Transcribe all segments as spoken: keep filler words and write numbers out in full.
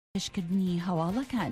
پێشکردنی هەواڵەکان.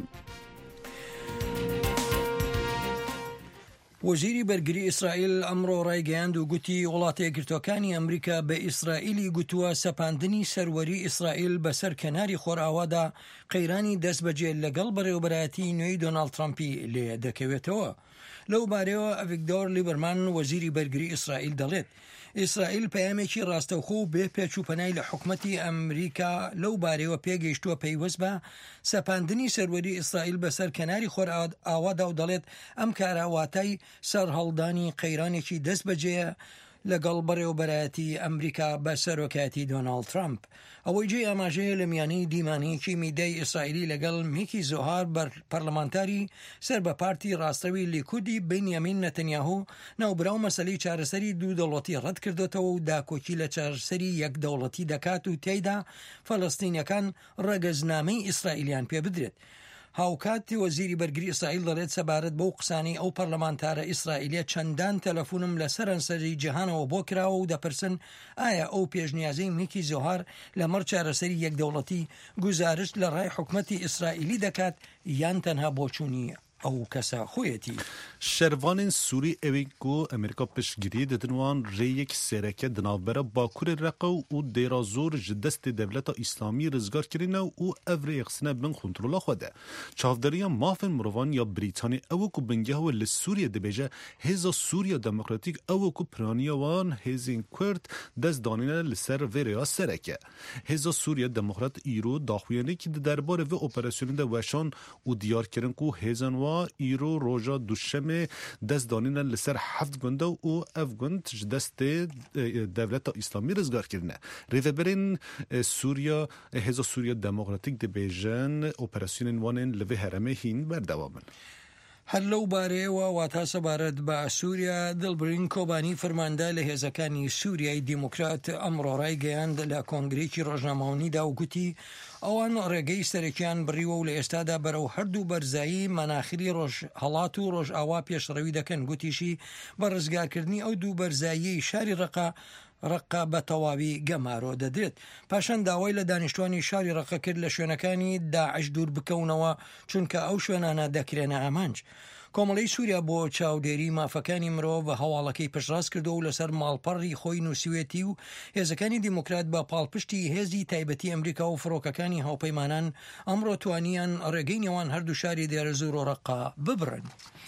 وەزیری بەرگری ئیسرائیل ئەمڕۆ ڕایگەیاند و گوتی وڵاتە یەکگرتووەکانی ئەمریکا بە ئیسرائیلی گوتووە سەپاندنی سەروەری ئیسرائیل بەسەر کەناری خۆرئاوادا قەیرانی دەست بەجێ لەگەڵ بەڕێوەبەرایەتی نوێی دۆناڵد ترامپی لێ دەکەوێتەوە. لەو بارەوە ئەڤیگدۆر لیبەرمان وەزیری بەرگری ئیسرائیل دەڵێت ئیسرائیل پەیامێکی ڕاستەوخۆ و بێ پێچووپەنای لە حکومەتی ئەمریکا لەو بارەوە پێگەیشتووە پەیوەست بە سەپاندنی سەروەری ئیسرائیل بەسەر کەناری خۆرئاوادا و دەڵێت ئەم کارە واتای سەرهەڵدانی قەیرانێکی دەست بەجێ لەگەڵ بەڕێوەبەرایەتی ئەمریکا بە سەرۆکایەتی دۆناڵد ترامپ. ئەوەی جێ ئاماژەیە لە میانەی دیمانەیەکی میدیای ئیسرائیلی لەگەڵ میکی زۆهار پەرلەمانتاری سەر بە پارتی ڕاستەوی لیکودی بنیامین نەتەنیاهو ناوبراو مەسەلەی چارەسەری دوو دەوڵەتی ڕەت کردوێتەوە و داکۆکی لە چارەسەری یەک دەوڵەتی دەکات و تێیدا فەڵەستینیەکان ڕەگەزنامەی ئیسرائیلیان پێ بدرێت. هاوکاتی وەزیری بەرگری ئیسرائیل دەڵێت سەبارەت بەو قسانی ئەو پەرلەمانتارە ئیسرائیلیە چەندان تەلەفۆنم لە سەرانسەری جیهانەوە بۆ کراوە و دەپرسن ئایا ئەو پێشنیازەی میکی زۆهار لەمەڕ چارەسەری یەک دەوڵەتی گوزارش لە ڕای حکومەتی ئیسرائیلی دەکات یان تەنها بۆچوونی ئەو کەسە خۆیەتی. شەروانên Sûrî evê ku Amerîka piştgirî didin wan rêyek sereke di navbera Bakurê Reqew û Dêrazor ji destê Devleta Îslamî rizgar kirine û ev rê xistine bin kontrola xwe de. Çavderiya mafên mirovan ya Brîtanî ew ku bingeha we li Sûriye dibêje Hêza Sûriya Demokratîk ew ku piraniya wan hêzên Kurd dest danîne li ser vê rêya sereke. Hêza Sûriya Demokrat îro daxuyanekî di derbarê vê operasyonê de weşan û diyarkirin ku hêzan wa îro roja duşemê dest danîne li ser heft gund û ev gund ji destê Devleta Îslamî rizgar kirine. Rêveberên Sûriya Hêza Sûriya Demokratîk dibêjin operasyonên wanên li vê heremê hîn berdewam in. هەر لەو بارەیەوە واتا سەبارەت بە سووریا دڵبرین کۆبانی فەرماندا لە هێزەکانی سووریای دیموکرات ئەمڕۆ ڕایگەیاند لە کۆنگرێکی ڕۆژنامەوەنیدا و گوتی ئەوان ڕێگەی سەرەکیان بڕیوە و لە ئێستادا بەرەو هەردوو بەرزایی مەناخری ڕۆژ هەڵات و ڕۆژ ئاوا پێشڕەوی دەکەن. گوتیشی بە ڕزگارکردنی ئەو دوو بەرزایی شاری ڕقا ڕقا بە تەواوی گەمارۆ دەدرێت. پاشان داوای لە دانیشتوانی شاری ڕقە کرد لە شوێنەکانی داعش دوور بکەونەوە چونکە ئەو شوێنانە دەکرێنە ئامانج. کۆمەڵی سووریا بۆ چاودێری مافەکانی مرۆڤ بە هەواڵەکەی پشتڕاست کردو و لەسەر ماڵپەڕی خۆی نووسوێتی و هێزەکانی دیموکرات بە پاڵپشتی هێزی تایبەتی ئەمریکا و فڕۆکەکانی هاوپەیمانان ئەمڕۆ توانیان ڕێگەی نێوان هەردوو شاری دێرەزور و ڕقا ببرن.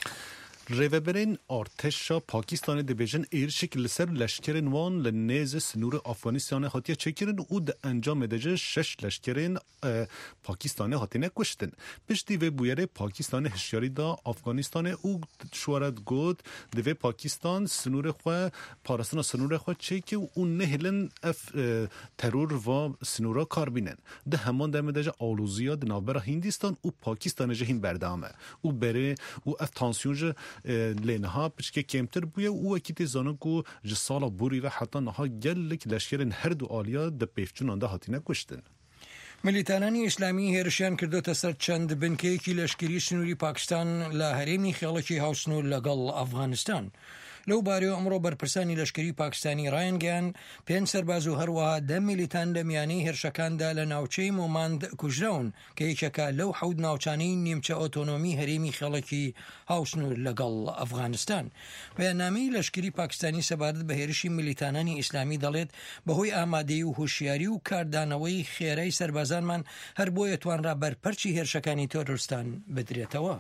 Rêveberên artêşa Pakistanê dibêjin êrişek li ser leşkerên wan li nêzê sinûrê Afganistanê hatiye çêkirin û di encamê de jî şeş leşkerên Pakistanê hatine kuştin. Piştî vê bûyerê Pakistanê hişyarî da Afganistanê û şwaret got divê Pakistan sinûrê xwe parastina sinûrê xwe çêke û nehêlin ev teror va sinûra karbînin. Di heman demê de jî alûziya di navbera Hindistan û Pakistanê jî hîn berdam e û berê û ev tansiyon jî lêniha piştî kêmtir bûye û wekî tê zanin ku ji sala borî ve heta niha gelek leşkerên her du aliya di pêvçûnan de hatine kuştin. ملیتانانی ئیسلامی هێرشیان کردوتە سەر چەند بنکەیەکی لەشکری سنووری پاکستان لە هەرێمی خێڵکی هاوسنوور لەگەڵ ئەفغانستان. لەو بارەوە ئەمڕۆ بەرپرسانی لەشکری پاکستانی ڕایانگەیان پێنج سەرباز و هەروەها دە میلیتان لە میانەی هێرشەکاندا لە ناوچەی مۆماند کوژراون کە یەکێکە لەو حەود ناوچانەی نیمچە ئۆتۆنۆمی هەرێمی خێڵکی هاوسنوور لەگەڵ ئەفغانستان. بەیاننامەی لەشکری پاکستانی سەبارەت بە هێرشی میلیتانانی ئیسلامی دەڵێت بەهۆی ئامادەی و هوشیاری و کاردانەوەی خێرای سەربازانمان هەر بۆیە توانرا بەرپەرچی هێرشەکانی تۆرستان بدرێتەوە.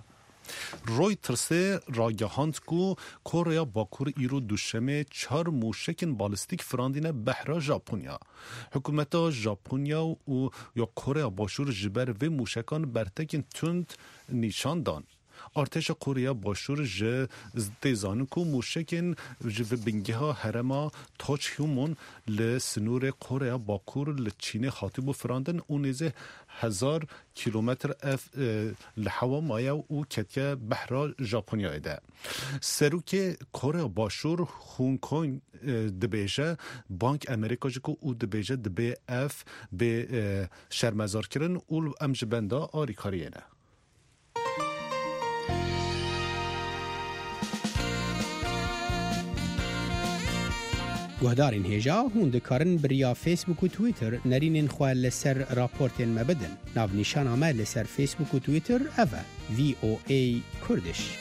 Reutersê ragihand ku Koreya Bakur îro duşemê çar mûşekên balîstîk firandîne behra Japonya. Hikûmeta Japonya û ya Koreya Başûr ji ber vê mûşekan bertekên tund nîşan dan. Artêşa Koreya Başûr ji tê zanin ku mûşekên ji vê bingeha herema Tochhyûmon li sinûrê Koreya Bakur li Çînê hatibû firandin û nêzê hezar kilometr ev li hewa maye û ketiye behra Japonyayê de. Serokê Koreya Başûr Hong Kong dibêje Bank Amerîka ji ku û dibêje dibê ev bê şermezarkirin û em ji benda alîkariyê ne. گهدارین هیجا هون دکارن بریا فیسبوک و تویتر نرینین خواه لسر راپورتین مبدن. ناو نیشان آمد لسر فیسبوک و تویتر اوه وی او ای کردش.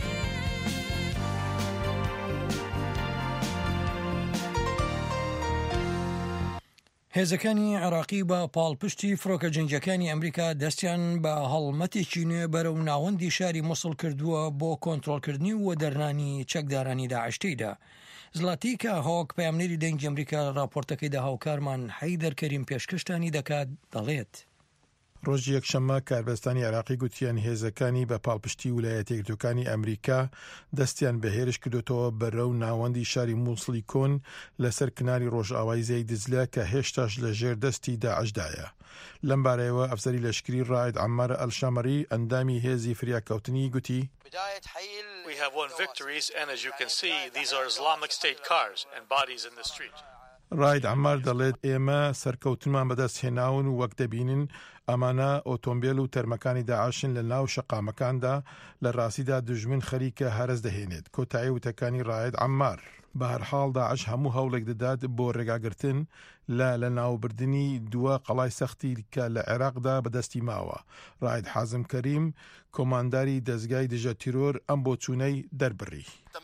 هێزەکانی عێراقی بە پاڵپشتی فڕۆکە جەنگیەکانی ئەمریکا دەستیان بە هەڵمەتێکی نوێ بەرەو ناوەندی شاری مووسڵ کردووە بۆ کۆنتڕۆڵکردنی و دەرنانی چەکدارانی داعشتیدا. زڵاتیکە هۆک پەیامنێری دەنگی ئەمریکا راپۆرتەکەیدا هاوکارمان حەیدەر کەریم پێشکەشتانی دەکات دەڵێت. ڕۆژی یەکشەممە کاربەستانی عێراقی گوتیان هێزەکانی بە پاڵپشتی ویلایەتە یەکگرتووەکانی ئەمریکا دەستیان بە هێرش کردوتەوە بەرەو ناوەندی شاری مووسڵی کۆن لەسەر کناری ڕۆژئاوای زەی دزلە کە هێشتاش لە ژێر دەستی داعشدایە. لەم بارەیەوە ئەفسەری لەشکری ڕاید عەمار ئەلشامەری ئەندامی هێزی فریاکەوتنی گوتی We have won victories and as you can see these are Islamic State cars and bodies in the street. ڕاید عەمار دەڵێت ئێمە سەرکەوتنمان بەدەست هێناون و وەک دەبینن ئەمانە ئۆتۆمبیل و تەرمەکانی داعشن لە ناو شەقامەکاندا لە ڕاستیدا دژمن خەریکە هەرس دەهێنێت. کۆتایی وتەکانی ڕاید عەمار. بە هەرحاڵ داعش هەموو هەوڵێک دەدات بۆ ڕێگاگرتن لە لە ناوبردننی دووە قەڵای سەختی کە لە عێراقدا بەدەستی ماوە. ڕاید حازم کەریم کۆمانداری دەستگای دژە تیرۆر ئەم بۆ چوونەی دەربڕی.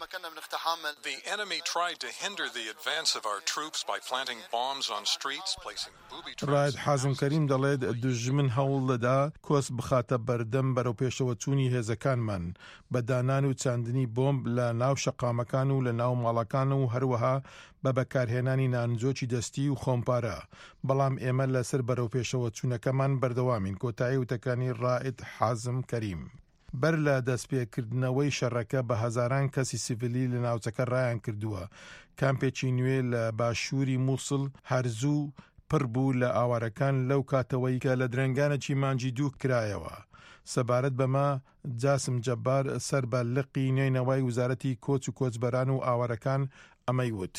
The enemy tried to hinder the advance of our troops by planting bombs on streets, placing booby traps. ڕاید حازم کەریم دەڵێت دژمن هەوڵ دەدا کۆس بخاتە بەردەم بەرەو پێشەوە چوونی هێزەکانمان بە دانان و چاندنی بۆمب لە ناو شەقامەکان و لە ناو ماڵەکان و هەروەها بە بەکارهێنانی نانجۆکی دەستی و خۆمپارە. بەڵام ئێمە لەسەر بەرەو پێشەوە چوونەکەمان بەردەوامین. کۆتایی وتەکانی ڕائید حازم کەریم. بەر لە دەستپێکردنەوەی شەڕەکە بە هەزاران کەسی سیڤیلی لە ناوچەکە ڕایان کردووە. کامپێکی نوێ لە باشووری مووسڵ هەرزوو پڕ بوو لە ئاوارەکان لەو کاتەوەی کە لە درەنگانێکی مانجی دوو کرایەوە. سەبارەت بەمە جاسم جەبار سەر بە لقی نوێنەوەی وزارەتی کۆچ و کۆچبەران و ئاوارەکان ئەمەی وت.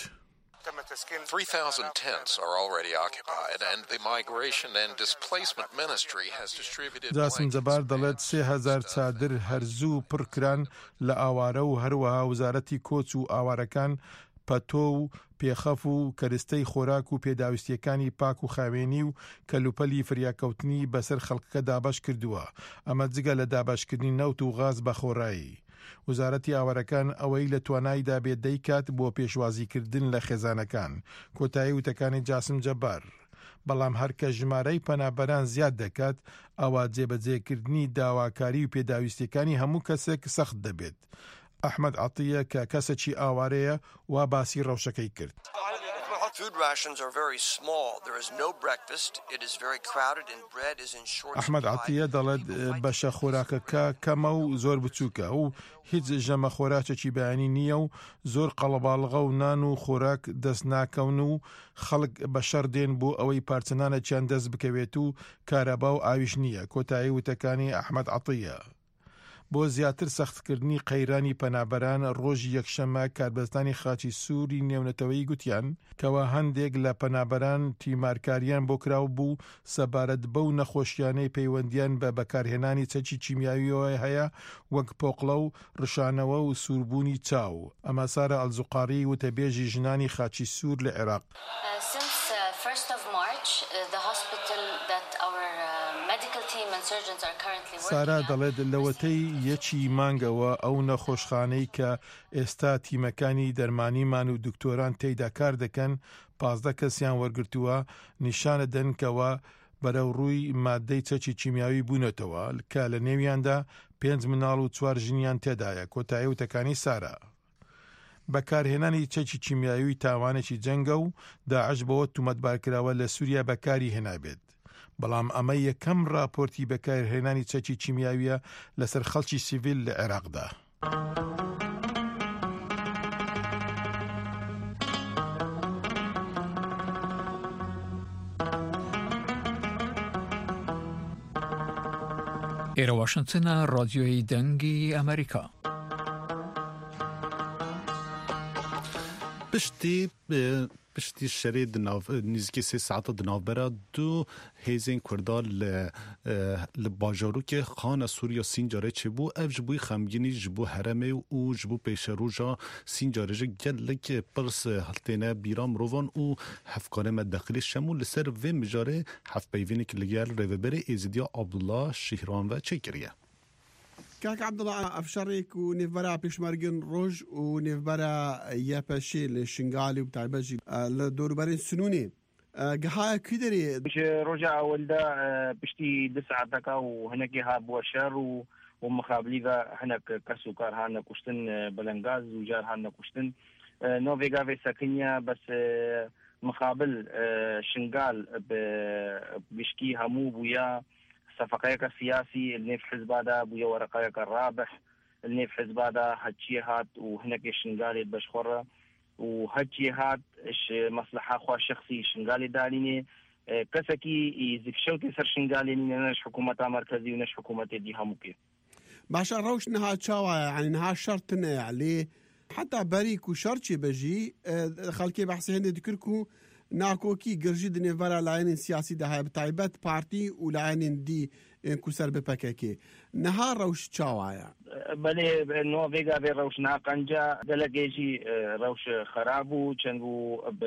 three thousand tents are already occupied and the Migration and Displacement Ministry has distributed جاسم جەبار دەڵێت سێ هەزار چادر هەرزوو پڕکران لە ئاوارە و هەروەها وزارەتی کۆچ و ئاوارەکان پەتۆ و پێخەف و کەرستەی خۆراک و پێداویستیەکانی پاک و خاوێنی و کەلوپەلی فریاکەوتنی بەسەر خەڵکەکە دابەش کردووە. ئەمە جگە لە دابەشکردنی نەوت و غاز بە خۆڕایی. وزارەتی ئاوارەکان ئەوەی لە تواناییدا بێت دەیکات بۆ پێشوازیکردن لە خێزانەکان. کۆتایی وتەکانی جاسم جەبار. بەڵام هەرکە ژمارەی پەنابەران زیاد دەکات ئەوە جێبەجێکردنی داواکاری و پێداویستیەکانی هەموو کەسێک سەخت دەبێت. ئەحمەد عەتیە کە کەسێکی ئاوارەیە وا باسی ڕەوشەکەی کرد. Food rations are very small. There is no breakfast. It is very crowded and bread is in short supply. ئەحمەد عەتیە دەڵێت بەشە خۆراکەکە کەمە و زۆر بچووکە و هیچ ژەمە خۆراکێکی بەیانی نییە و زۆر قەڵەباڵغە و نان و خۆراک دەست ناکەون و خەڵک بە شەڕ دێن بۆ ئەوەی پارچەنانێکیان دەست بکەوێت و کارەبا و ئاویش نییە. کۆتایی وتەکانی ئەحمەد عەتیە. بۆ زیاتر سەختکردنی قەیرانی پەنابەران ڕۆژی یەکشەممە کاربەستانی خاچی سووری نێونەتەوەی گوتیان کەوا هەندێک لە پەنابەران تیمارکاریان بۆ کراو بوو سەبارەت بەو نەخۆشیانەی پەیوەندیان بە بەکارهێنانی چەکی چیمیاویەوە هەیە وەک پۆقڵە و ڕشانەوە و سووربوونی چاو. ئەمە سارە ئەلزوقاری وتەبێژی ژنانی خاچی سوور لە عێراق. سارا دەڵێت لەوەتەی یەکی مانگەوە ئەو نەخۆشخانەی کە ئێستا تیمەکانی دەرمانیمان و دکتۆران تێیدا کار دەکەن پازدە کەسیان وەرگرتووە نیشانە دەنکەوە بەرەو ڕووی مادەی چەکی چیمیاوی بوونەتەوە کە لە نێویاندا پێنج مناڵ و چوار ژنیان تێدایە. کۆتایی وتەکانی سارا. بەکارهێنانی چەکی چیمیاوی تاوانێکی جەنگە و داعش بەوە تومەتبارکراوە لە سووریا بەکاری هێنابێت. بەڵام ئەمە یەکەم راپۆرتی بەکارهێنانی چەکی چیمیاویە لەسەر خەڵکی سیڤیل لە عێراقدا. ئێرە واشنگتنە ڕادیۆی دەنگی ئەمریکا. پشتی پشتی شری دناو نزدیک سه ساعت دناوبرا دو هیزن کردال ل باجارو که خان سوریا سینجاره چه بو اف جبوی خمگینی جبو حرمه و جبو پیش روجا سینجاره جه گلک پرس هلتینه بیرام روان و حفکانه مدخلی شمول لسر و مجاره حف بیوینی که لگل روبر ایزدیا عبدالله شهران و چکریه. كاك عبد الله افشاريك ونفبرا بيشمرجن روج ونفبرا يابشي للشنغالي وبتاعبجي لدوربرين سنوني قهايا كيدري بش رجع ولدا بشتي دسعة دكا وهناك هاب وشر ومخابليغا هناك كسوكار هانا كشتن بلنغاز وجار هانا كشتن نوفيغا في ساكنيا بس مقابل شنغال بشكي همو بويا صفقيك السياسي اللي في حزب هذا بويا ورقيك الرابح اللي في حزب هذا هاتشي هات وهناك شنغالي بشخورة وهاتشي هات اش مصلحة خوا شخصي شنغالي داليني كسكي يزكشو كسر شنغالي نش حكومة مركزي ونش حكومة دي هموكي باشا روش نها تشاوا يعني نها شرطنا عليه حتى بريك وشرطي بجي خلكي بحثي هندي ذكركو ناكوكي جرجيد نيفارا لاين سياسي ده بتايبات بارتي ولاين دي كسر بباكاكي نهار روش تشاوايا بله نو فيغا في روش ناقنجا دلقيجي روش خرابو چنگو ب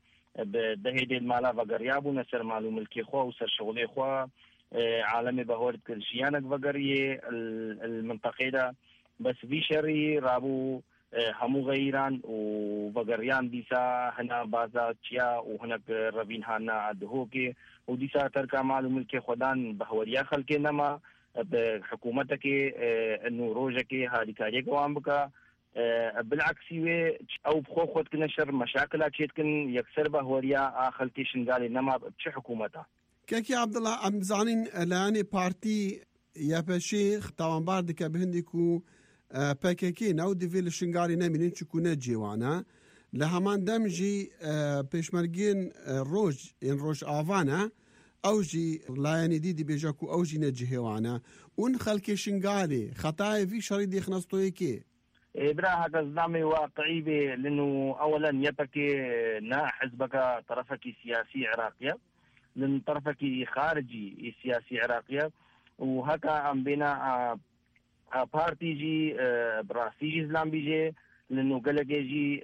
بدهيد المالا وغريابو نسر معلوم ملكي خوا وسر شغلي خوا عالمي بهورد كرشيانك وغريه المنطقه ده بس في شري رابو همو غيران وبغريان ديسا هنا بازا تشيا وهناك ربين هانا دهوكي وديسا تركا معلوم ملكي خدان بهوريا خلكي نما بحكومتك انه روجك هذه كاريك وامبكا بالعكس او بخو خد كنشر مشاكل تشيتكن يكسر بهوريا خلكي شنغالي نما بش حكومتها كيكي عبد الله ام زانين لاني بارتي يا بشيخ طبعا باردك بهندكو پاکێکی ناو دیڤێ لە شنگاری نامینین چکو نەجێوانە لە هەمان دەمژی پێشمەرگێن ڕۆژ ئێن ڕۆژ ئاوانە ئەوژی لایەنی دیدی بێژەک و ئەوژی نەجهێوانە اون خەڵکی شنگاری خەتایەوی شەڕی دێخنەستۆیەکێ برا هذا النظام واقعي لانه اولا يبكي نا حزبك طرفك سياسي عراقيه لان طرفك خارجي سياسي عراقيه وهكا ام بنا بارتي جي براسي جي اسلام بيجي لانه قال جي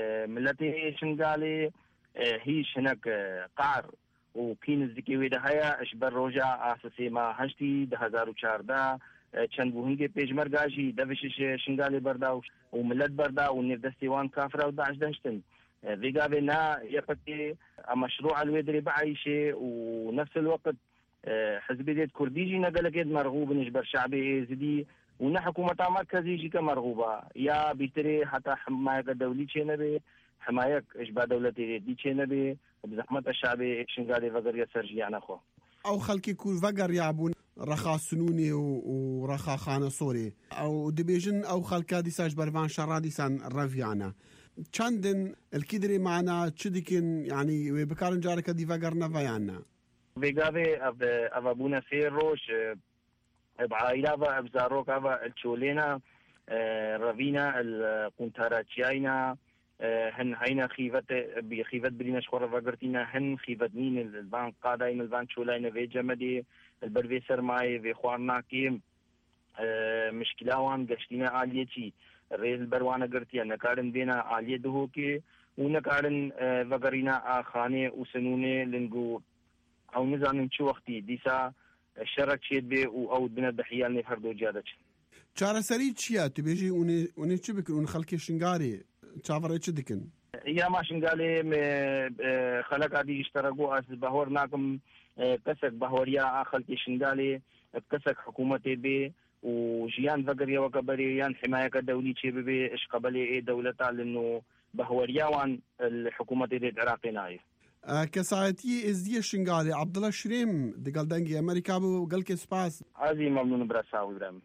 ملتي شنغالي هي شنك قار وكين الزكيوي ده هيا اشبر روجا اساسي ما هشتي ده ألفين وأربعطعش چند بوهنگی پیشمرگاجی دوشش شنغالي بردا وملت بردا ونردستيوان كافره وداعش دهشتن فيغا بنا يبكي مشروع الويدري بعيشه ونفس الوقت حزب ديت كرديجي نقل مرغوب نجبر شعبي زدي ون حكومة مركزي جي كمرغوبة يا بيتري حتى حماية دولي تشينبي حماية إجبار دولتي دي تشينبي بزحمة الشعبي شنغالي فقر يسرجي عن أخوه أو خلقي كل فقر يعبون رخا سنوني ورخا خانة صوري أو دبيجن أو خلقا ديساج برفان شرا ديسان رفيانا چندن الكدري معنا تشدكن يعني بكارن جارك دي فقر نفيانا بيقابي أبابونا سيروش بعائلة بزاروك أبا الشولينا رفينا القنتاراتشينا هن هينا خيفت بخيفت برينا شخورة فقرتينا هن خيفت مين البان قاداين البان شولينا في جمدي البرفي سرماي في خوارنا كيم مشكلاوان قشتينا عاليتي الرئيس البروانا قرتيا نكارن بينا عالية دهوكي ونكارن فقرينا آخاني وسنوني لنقو أو نزانن شو وقتي ديسا شرك شيد بي او بنا دحيان نفردو جادش چارە سەری چییە تو بێژی اونێ چ بکن اون خەڵکی شنگاری چاوەڕێ چ دکن یا ما شنگالي خلق عادي اشتركوا اس بهور ناكم كسك بهوريا خلق شنگالي كسك حكومتي بي وجيان فقريا وكبريان حماية دولي شي بي اش قبلي اي دولتا لانه بهوريا وان الحكومة دي العراقي نايف كسايتي ازدي شنغالي عبد الله شريم دقال دنگي امريكا بو قال كي سباس عزي ممنون براساوي برام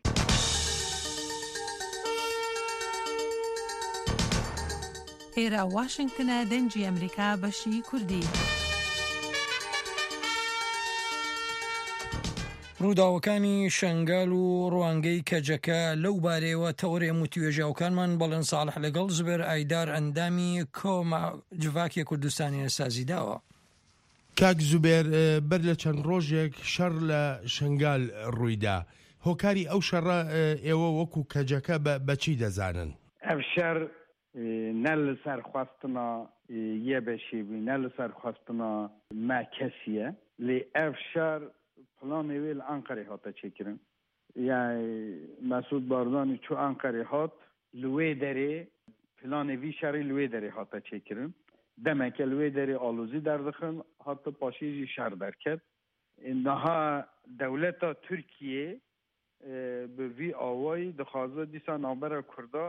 هيرا واشنطن دنجي امريكا بشي كردي ڕووداوەکانی شنگال و ڕوانگەی کەجەکە لەو بارەیەوە تەورێم و توێژیاوەکانمان بەڵێن ساڵح لەگەڵ زبێر ئایدار ئەندامی کۆما جڤاکی کوردستانی سازی داوە. کاک زوبێر بەر لە چەند ڕۆژێک شەڕ لە شنگال ڕوویدا، هۆکاری ئەو شەڕە ئێوە وەکو کەجەکە بەچی دەزانن؟ ئەو شەڕ نە لەسەر خواستنا یە بەشی بووی، نە لەسەر خواستنا ما کەسیە لێ ئەو شەڕ پلانێ وێ لە ئەنقەرێ هاتە چێکردن. یعنی مەسعود بارزانی چوو ئەنقەرێ هات لێ دەرێ پلانێ وی شەڕی لێ دەرێ هاتە چێکردن. دەمەکە لێ دەرێ ئالۆزی دەردەخن هاتە پاشێژی شەڕ دەرکرد. نەها دەولەتا تورکیە bi vî awayî dixwaze dîsa navbera Kurda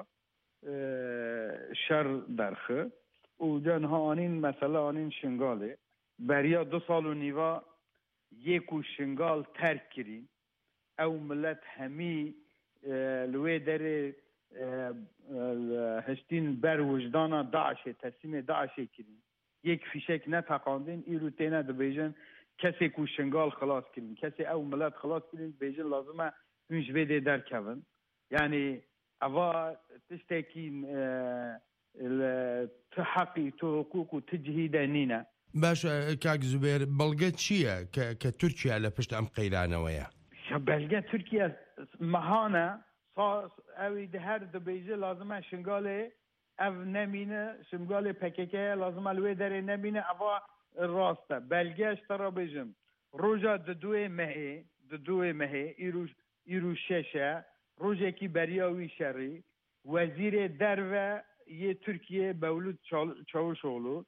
şer derxi û cenha anîn mesele anîn Şingalê beriya du sal û nîva yê ku Şingal terk kirî ew millet hemî li wê derê hiştîn ber wijdana Daişê teslîmê Daişê kirîn yek fîşek neteqandîn îro têne dibêjin kesê ku Şingal xilas kirîn kesê ew millet xilas kirîn dibêjin lazim e hûn ji vê dê derkevin. Yani eva tiştekî tu heqî tu hukuk û tu cihî de nîne. باش کاک زوبێر بەڵگە چییە کە تورکیا لە پشت ئەم قەیرانەوەیە؟ بەلگە تورکیا مەهانە ئەوی هەر دەبێژە لازمە شنگالێ ئەv نەمینە شنگالێ پەکێکەیە لازمە لێ دەرێ نەبینە ئەva ڕاستە بەلگەش تەڕە بێژم ڕۆژە دوێ مەهێ دوێ مەهێ ئیروش ئیرو شەشە ڕۆژێکی بەریاوی شەڕی وەزیرێ دەرڤە یê Türkiye Mevlût Çavuşoğlu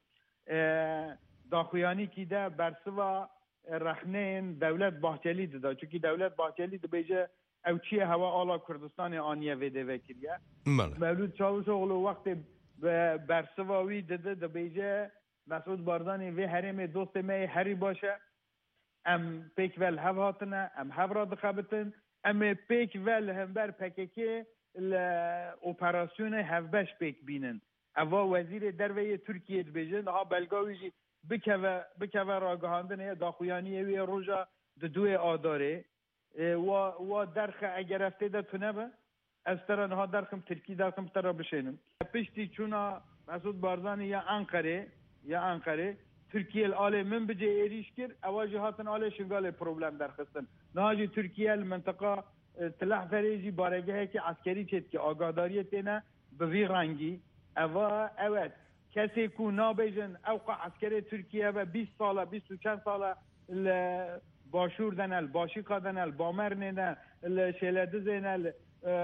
daxuyanîkî de bersiva rexneyên Devlet Bahçelî dida. Çünkü Devlet Bahçelî dibêje ew çi ye hewa ala Kurdistanê aniye vê dê vekiriye. Mevlût Çavuşoğlu wextê bersiva wî dide dibêje Mesûd Barzanî vê herêmê dostê me herî baş e. Em pêk vel hev hatine, em hev ra dixebitin, em ê pêk vel hember P K K li operasyonê hevbeş pêk bînin. Eva wezîrê derveyê Tirkiye dibêjin ha belga wî jî bikeve bikeve ragihandinê daxuyaniyê wê roja di duê adarê wa wa derxe eger eftê de tunebe ez tere niha derxim Tirkî derxim tere bişênim. Piştî çûna Mesûd Barzanî ya Enqerê ya Enqerê Türkiye alê min bicê êrîş kir ewa jî hatin alê Şingalê problem derxistin. Niha jî Tirkiye li mintiqa Tilehferê jî baregehekî askerî çêdikê agadariyê têne bi vî rengî eva evet kesê ku nabêjin ew qa askerê Tirkiye ve bîst sala bîst û çend sala li Başûr de ne li Başîqa de ne li Bamernê ne li Şêledizê ne li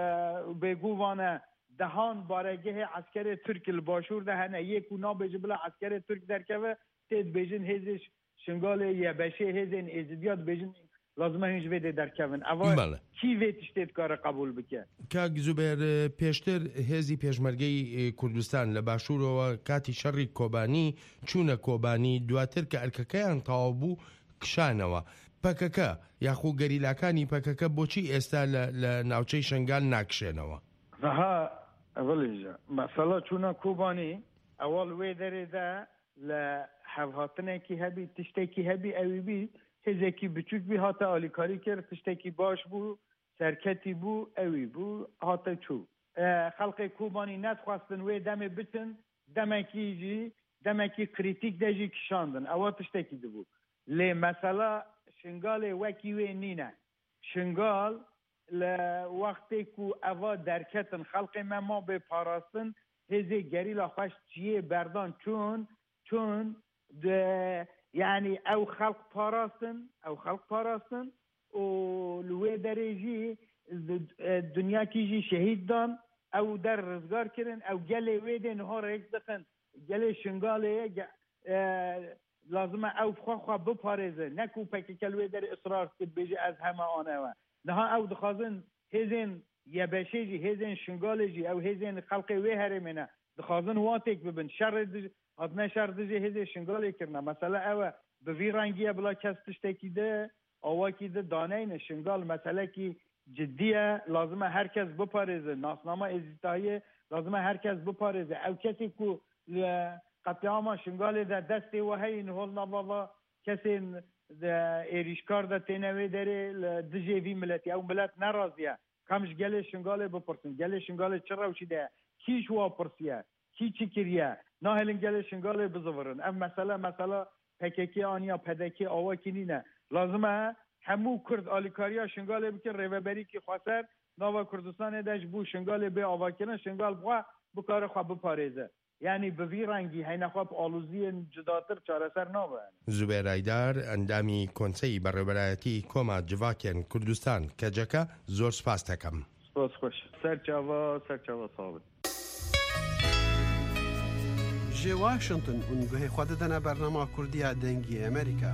Bêguvan e dehan baregehê askerê Tirk li Başûr de hene yê ku nabêje bila askerê Tirk derkeve tê dibêjin hêzê Şingalê yebeşê hêzên êzidiya dibêjin lazım هیچ وی درکەون ئەوە کی وێ تشتێت کارە قبول بکە. کاک زوبێر پێشتر هێزی پێشمەرگەی کوردستان لە باشوورەوە کاتی شەڕی کۆبانی چوونە کۆبانی دواتر کە ئەرکەکەیان تەواو بوو کشانەوە. پەکەکە یاخو گەریلاکانی پەکەکە بۆچی ئێستا لە ناوچەی شنگال ناکشێنەوە؟ ها ئەوەڵێژە مەسەڵە چوونە کۆبانی ئەوەڵ وێ دەرێدا لە هەڤهاتنێکی هەبی تشتێکی هەبی ئەوی بی hêzekî biçûk bî hate alîkarî kir tiştekî baş bû serketî bû ewî bû hate çû. Xelqê Kobanî nedixwastin wê demê bitin demekî jî demekî krîtîk de jî kişandin ewa tiştekî dibû. Lê mesela Şingalê wekî wê nîne. Şingal li wextê ku eva derketin xelqê me ma bê parastin hêzê gerîla xweş çiyê berdan çûn çûn yani ew xelq parastin ew xelq parastin û li wê derê jî dunyakî jî şehîd dan ew der rizgar kirin ew gelê wê dê niha rêk dixin gelê Şingalê lazim e ew xwe xwe biparêzin neku pekeke li wê derê israr kir bêje ez heme anewe niha ew dixwazin hêzên yebeşê jî hêzên Şingalê jî ew hêzên xelqê wê herêmê ne dixwazin watêk bibin şerê hatme şer dijî hêzê Şingalê kirine mesele ew e bi vî rengiye bila kes tiştekî de awakî de daneyne Şingal meselekî ciddi ye lazim e herkes biparêze nasnama êzîtayê lazim e herkes biparêze ew kesê ku qetîama Şingalê de destê we heyî hol navava kesên êrîşkar da têne wê derê li dijê vî miletî ew milet neraziye kam ji gelê şingalê bipirsin gelê şingalê çi rewşî de kî ji wan pirsiye kî çi kiriye nahêlin gelê şingalê bizivirin ev mesele mesela P K K aniya P D K awakî nîne lazim e hemû Kurd alîkariya şingalê bikin rêveberîkî xweser nava Kurdistanê de ji bo şingalê bê avakirin şingal xwe bikare xwe biparêze yani bi vî rengî heyne xwe bi alûziyên cidatir çareser nabe. Zubêr Aydar endamî Konseyî Berêberayetî Koma Civakên Kurdistan keceke zor spas dikim. Spas xweş. Serçava serçava sabit. Ji Washington û guhê xwe didine bernama Kurdiya dengî Amerîka.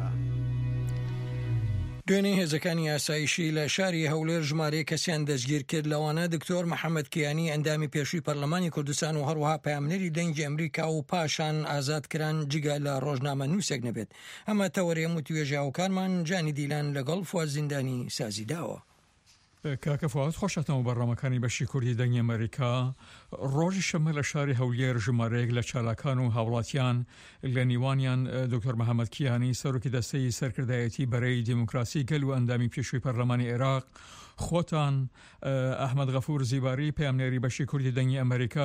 دوێنێ هێزەکانی ئاسایشی لە شاری هەولێر ژمارەیە کەسیان دەستگیر کرد لەوانە دکتۆر محەممەد کیانی ئەندامی پێشووی پەرلەمانی کوردستان و هەروەها پامنەری دەنگی ئەمریکا و پاشان ئازادکران جگە لە ڕۆژنامە نووسێک نەبێت ئەمە تەوەریەم و توێژاوکارمان جانی دیلان لەگەڵ فواد زیندانی سازی داوە. کاکە فواد خۆشەتەوە بەڕامەکانی بەشی کوردی دەنگی ئەمریکا ڕۆژی شەمە لە شاری هەولێر ژمارەیەک لە چالاکان و هاوڵاتیان لە نیوانیان دکتۆر محەممەد کیانی سەرۆکی دەستەی سەرکردایەتی بەرەی دیموکراسی گەل و ئەندامی پێشووی پەرلەمانی عێراق خۆتان ئەحمەد غەفور زیباری پەیامنێری بەشی کوردی دەنگی ئەمریکا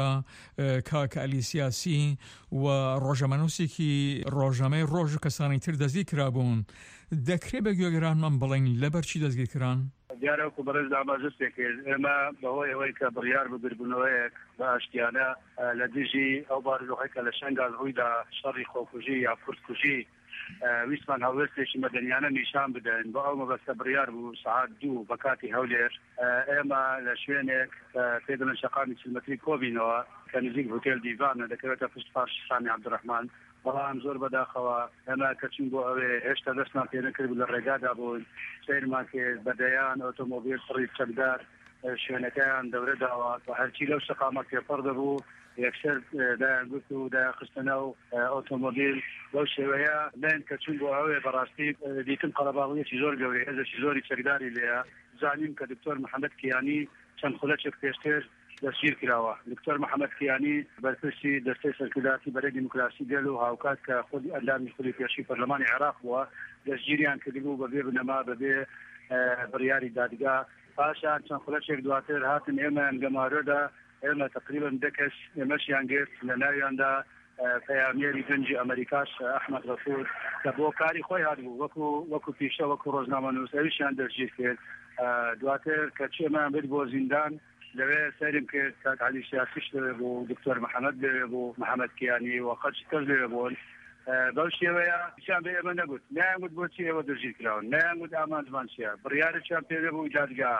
کاکە عەلی سیاسی و ڕۆژەمەنووسێکی ڕۆژنامەی ڕۆژ و کەسانی تر دەستگیر کرابوون دەکرێت بە گوێگرانمان بڵێن لەبەرچی دەستگیرکران؟ دیارەکو بەڕێز ئاماژەستێک کرد ئێمە بەهۆی ئەوەی کە بڕیار بگربوونەوەیەک بە ئاشتیانە لە دژی ئەو بارودۆخێکە لە شەنگال ڕوویدا شەڕی خۆکوژی یا کوردکوژی ویسمان هەڵوێستێکی مەدەنیانە نیشان بدەن بە ئەو مەبەستە بڕیار بوو سەعات دوو بە کاتی هەولێر ئێمە لە شوێنێک پێ دەڵێن شەقامی چلمەتری کۆبینەوە کە نزیک هۆتێل دیڤانە دەکەوێتە پشت پاش سامی عەبدوڕەحمان بەڵام زۆر بەداخەوە ئەمە کەچین بۆ ئەوێ هێشتا دەستمان پێ نەکرد لە ڕێگادا بوون سیرمان کرد بەدەیان ئۆتۆمۆبیل پڕی چەکدار شوێنەکەیان دەورەداوە بە هەرچی لەو شەقامە پێپەڕ دەبوو یەکسەر دایان گوت و داخستنە و ئۆتۆمۆبیل بەو شێوەیە لێن کەچون بۆ ئەوێ بەڕاستی دیتم قەڵەباڵیەکی زۆر گەورەی هێزێکی زۆری چەکداری لێیە زانیم کە دکتۆر محەممەد کیانی چەند خولەکێک پێشتر دەستگیر کراوە دکتۆر محەممەد کیانی بەرپرسی دەستەی سەرکرداتی بەرەی دیموکراسی گەل و هاوکات کە خودی ئەندامی خودی پێشووی پەرلەمانی عێراق بووە دەستگیریان کردبوو بەبێ بنەما بەبێ بڕیاری دادگا پاشان چەند خولەکێک دواتر هاتن ئێمە ئەنگەمارۆدا ئێمە تقریبا دە کەس ئێمەشیان گرت لە ناویاندا پەیامێری دەنگی ئەمریکاش ئەحمەد غەفور کە بۆ کاری خۆی هاتبوو وەکو وەکو پیشە وەکو ڕۆژنامەنووس ئەویشیان دەستگیر کرد دواتر کە چێمان برد بۆ زیندان لەوێ سەرم کرد کاک عەلی سیاسیش لەوێ بوو دکتۆر محەممەد لەوێ بوو محەممەد کیانی و خەڵکی کەس لەوێ بوون بەو شێوەیە پیشان بە ئێمە نەگوت نایانگوت بۆچی ئێوە دەژیر کراون نایانگوت ئامانجمان چییە بڕیارێکیان پێ بوو جادگا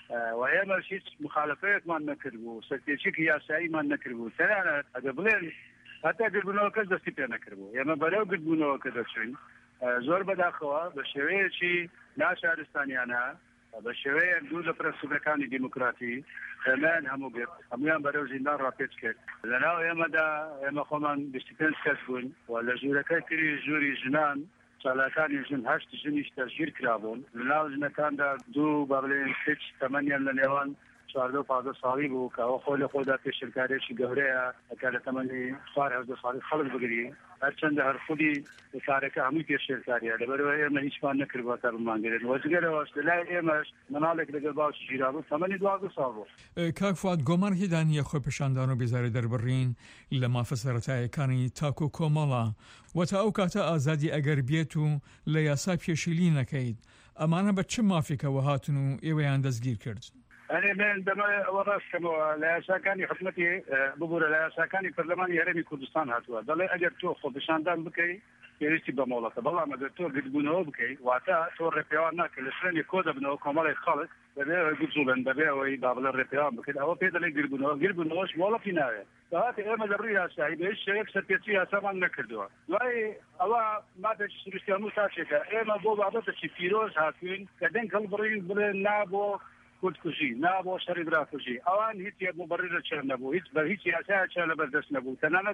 و ئێمە هیچ مخالفەیەکمان نەکرد بوو سەرکێچێکی یاساییمان نەکرد بوو تەنانەت ئەگە بڵێن هەتا گربوونەوە کەس دەستی پێ نەکرد بوو ئێمە بەرەو گربوونەوە کە دەچوین زۆر بەداخەوە بە شێوەیەکی ناشارستانیانە بە شێوەیەک دوو لە پرەسوبەکانی دیموکراتی ئێمەیان هەموو گرت هەمویان بەرەو زیندان ڕاپێچ کرد لەناو ئێمەدا ئێمە خۆمان بیست و پێنج کەس بوون و لە ژوورەکەی تری ژووری ژنان چالاکانی ژن هەشت ژنیش دەستگیر کرابوون لەناو ژنەکاندا دوو با بڵێن سێ تەمەنیان لە نێوان چواردە و پازدە ساڵی بوو کە ئەوە خۆی لە خۆدا پێشنگارێکی گەورەیە ئەکا لە تەمەنی چوار هەفتە ساڵی خەڵک بگری هەرچەندە هەر خودی کارەکە هەمووی پێشێرکاریە لەبەرەوە ئێمە هیچمان نەکردوە تا بمانگرێن وەجگەرەوەش لەلای ئێمەش مناڵێک لەگەڵ باوکی ژیرا بوو تەمەنی دوازدە ساڵ بوو. کاک فواد گۆمارکی دانیە خۆی پیشاندان و بێزاری دەربڕین لە مافە سەرەتاییەکانی تاکو و کۆمەڵە و تا ئەو کاتە ئازادی ئەگەر بێت و لە یاسا پێشیلی نەکەیت ئەمانە بە چ مافێکەوە هاتن و ئێوەیان دەستگیر کرد؟ ئەنێ من دەمە ئەوە ڕاستکەمەوە لە یاساکانی حکومەتی ببوورە لە یاساکانی پەرلەمانی هەرێمی کوردستان هاتووە دەڵێ ئەگەر تۆ خۆ پیشاندان بکەی پێویستی بە مۆڵەتە بەڵام ئەگەر تۆ گرتبوونەوە بکەیت واتە تۆ ڕێپێوان ناکرد لە شوێنی کۆ دەبنەوە کۆمەڵی خەڵک بەبێ ئەوەی گوزوڵن بەبێ ئەوەی با بڵێ ڕێپێوان بکرد ئەوە پێ دەڵێ گرتبوونەوە گرتبوونەوەش مۆڵەتی ناوێت داهاتی ئێمە لە ڕووی یاسایی بە هیچ شێوەیەک سەرپێچی یاسامان نەکردووە دوای ئەوە مادەی سروشتیان و تاچێکە ئێمە بۆ بابەتێکی پیرۆز هاتوین کە دەنگ هەڵبڕین بڵێن نا بۆ کوردکوژی نابۆ شەڕی براکوژی ئەوان هیچ یەک مبەررە چێر نەبوو هیچ بە هیچ یاسایەکیان لەبەردەست نەبوو تەنانەت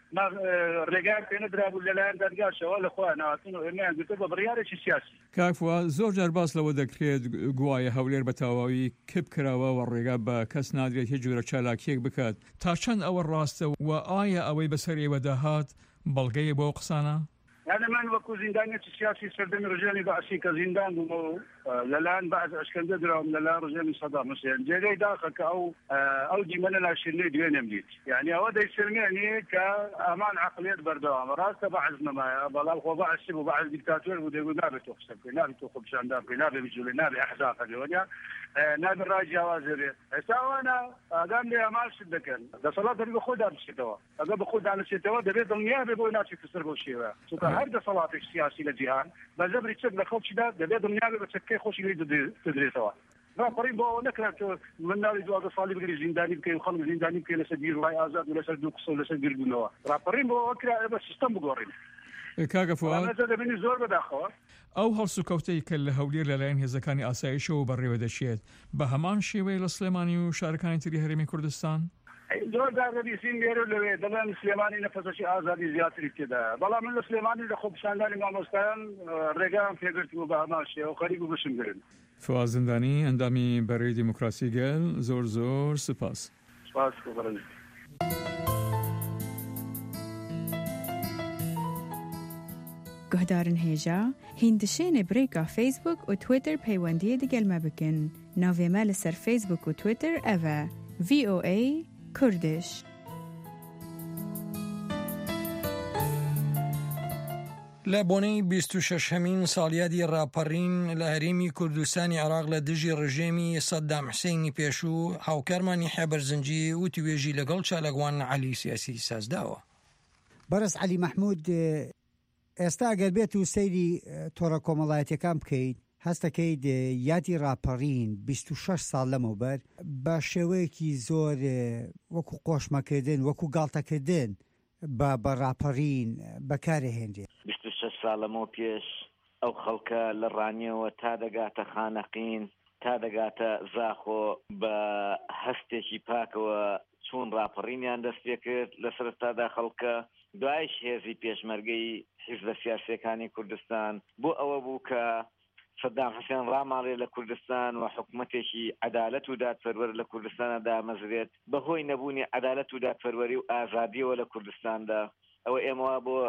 ڕێگایان پێ نەدرابوو لەلایەن دادگاشەوە لە خۆیان هاتون و ئێمەیان گوتە بە بڕیارێکی سیاسی. کاک فواد زۆر جار باس لەوە دەکرێت گوایە هەولێر بە تەواوی کپ کراوە و ڕێگا بە کەس نادرێت هیچ جۆرە چالاکیەک بکات تا چەند ئەوە ڕاستە و ئایا ئەوەی بەسەر ئێوە داهات بەڵگەیە بۆ قسانە؟ يعني من وەکو زیندانێکی سیاسی سەردەمی ڕژێمی بەعسی کە زیندان بوومەوە لەلایەن بەعز ئەشکەندە دراوم لەلایەن ڕژێمی سەدام حوسێن جێگەی داخە کە ئەو ئەو دیمەنە لاشێنەی دوێنێم دیت یعنی ئەوە دەیسێنێنی کە ئامان عەقڵیەت بەردەوام ڕاستە بەعز نەمایە بەڵام خۆ بەعسی بوو بەعز دیکتاتۆر بوو دەیگوت نابێت تۆ قسە بکەی نابێت تۆ خۆپیشاندان بکەی نابێت بجوڵێ نابێت ئەحزاب هەبێ نابێت ڕای جیاوازێ بێ ئێستا ئەوانە ئاگام لێ ئەمال شت دەکەن دەسەڵات دەبێت بە خۆی دانەچێتەوە ئەگەر بە خۆی دانەچێتەوە دەبێت دڵنیا بێ بۆی ناچێتە سەر بۆ شێوە چونکە هەر دەسەڵاتێک سیاسی لە جیهان بە زەبری چەک لە خەڵکیدا دەبێت دڵنیا بێ بە چەکەی خۆشی لێ دەدرێتەوە راپەڕین بۆ ئەوە نەکرات تۆ من ناوی دوازدە ساڵی بگری زیندانی بکەی و خەڵک زیندانی بکەی لەسەر بیرڕای ئازاد و لەسەر دوو قسە و لەسەر گربوونەوە راپەڕین بۆ ئەوە کرا بە سیستەم بگۆڕین کاگە فواد دەبینی زۆر بەداخەوە ئەو هەڵسوکەوتەی کە لە هەولێر لەلایەن هێزەکانی ئاسایشەوە بەڕێوە دەچێت بە هەمان شێوەیە لە سلێمانی و شارەکانی تری هەرێمی کوردستان زۆر داگەبیسین لێرە لەوێ دەڵێن سلێمانی نەفەسەشی ئازادی زیاتری تێدا بەڵام من لە سلێمانی لە خۆپیشاندانی مامۆستایان ڕێگەیان پێگرت و بە هەمان شێوە خەریک و بشم گرن فواز زندانی ئەندامی بەرەی دیموکراسی گەل زۆر زۆر سپاس سپاس بەڕێز گهدارن هێژا هیندشێنێ برێکا فیسبوک و تویتر پەیوەندیە دەگەلمە بکەن ناوێمە لەسەر فیسبوک و تویتر ئەڤە ڤی ئۆ ئەی کوردش لە بۆنەی بیست و شەشەمین ساڵیادی ڕاپەڕین لە هەرێمی کوردستانی عێراق لە دژی ڕژێمی سەدام حوسێنی پێشوو هاوکارمانی حێبەرزنجی و توێژی لەگەڵ چالەگوان عەلی سیاسی سازداوە. بەرز عەلی مەحموود ئێستا ئەگەر بێت و سەیری تۆڕە کۆمەڵایەتیەکان بکەیت هەستەکەیت یادی ڕاپەڕین بیست و شەش ساڵ لەمەوبەر بە شێوەیەکی زۆر وەکو قۆشمەکردن وەکو گاڵتەکردن بە بە ڕاپەڕین بەکارهێنرێت. بیست و شەش ساڵ لەمەوە پێش ئەو خەڵکە لە ڕانیەوە تا دەگاتە خانەقین تا دەگاتە زاخۆ بە هەستێکی پاکەوە چوون ڕاپەڕینیان دەست پێ کرد لە سەرەتادا خەڵکە دوایش هێزی پێشمەرگەی حیزبە سیاسیەکانی کوردستان بۆ ئەوە بوو کە سەدام حوسێن ڕاماڵێ لە کوردستان و حکومەتێکی عەدالەت و دادپەروەر لە کوردستانە دامەزرێت بەهۆی نەبوونی عەدالەت و دادپەروەری و ئازادیەوە لە کوردستاندا ئەوە ئێمەوە بۆ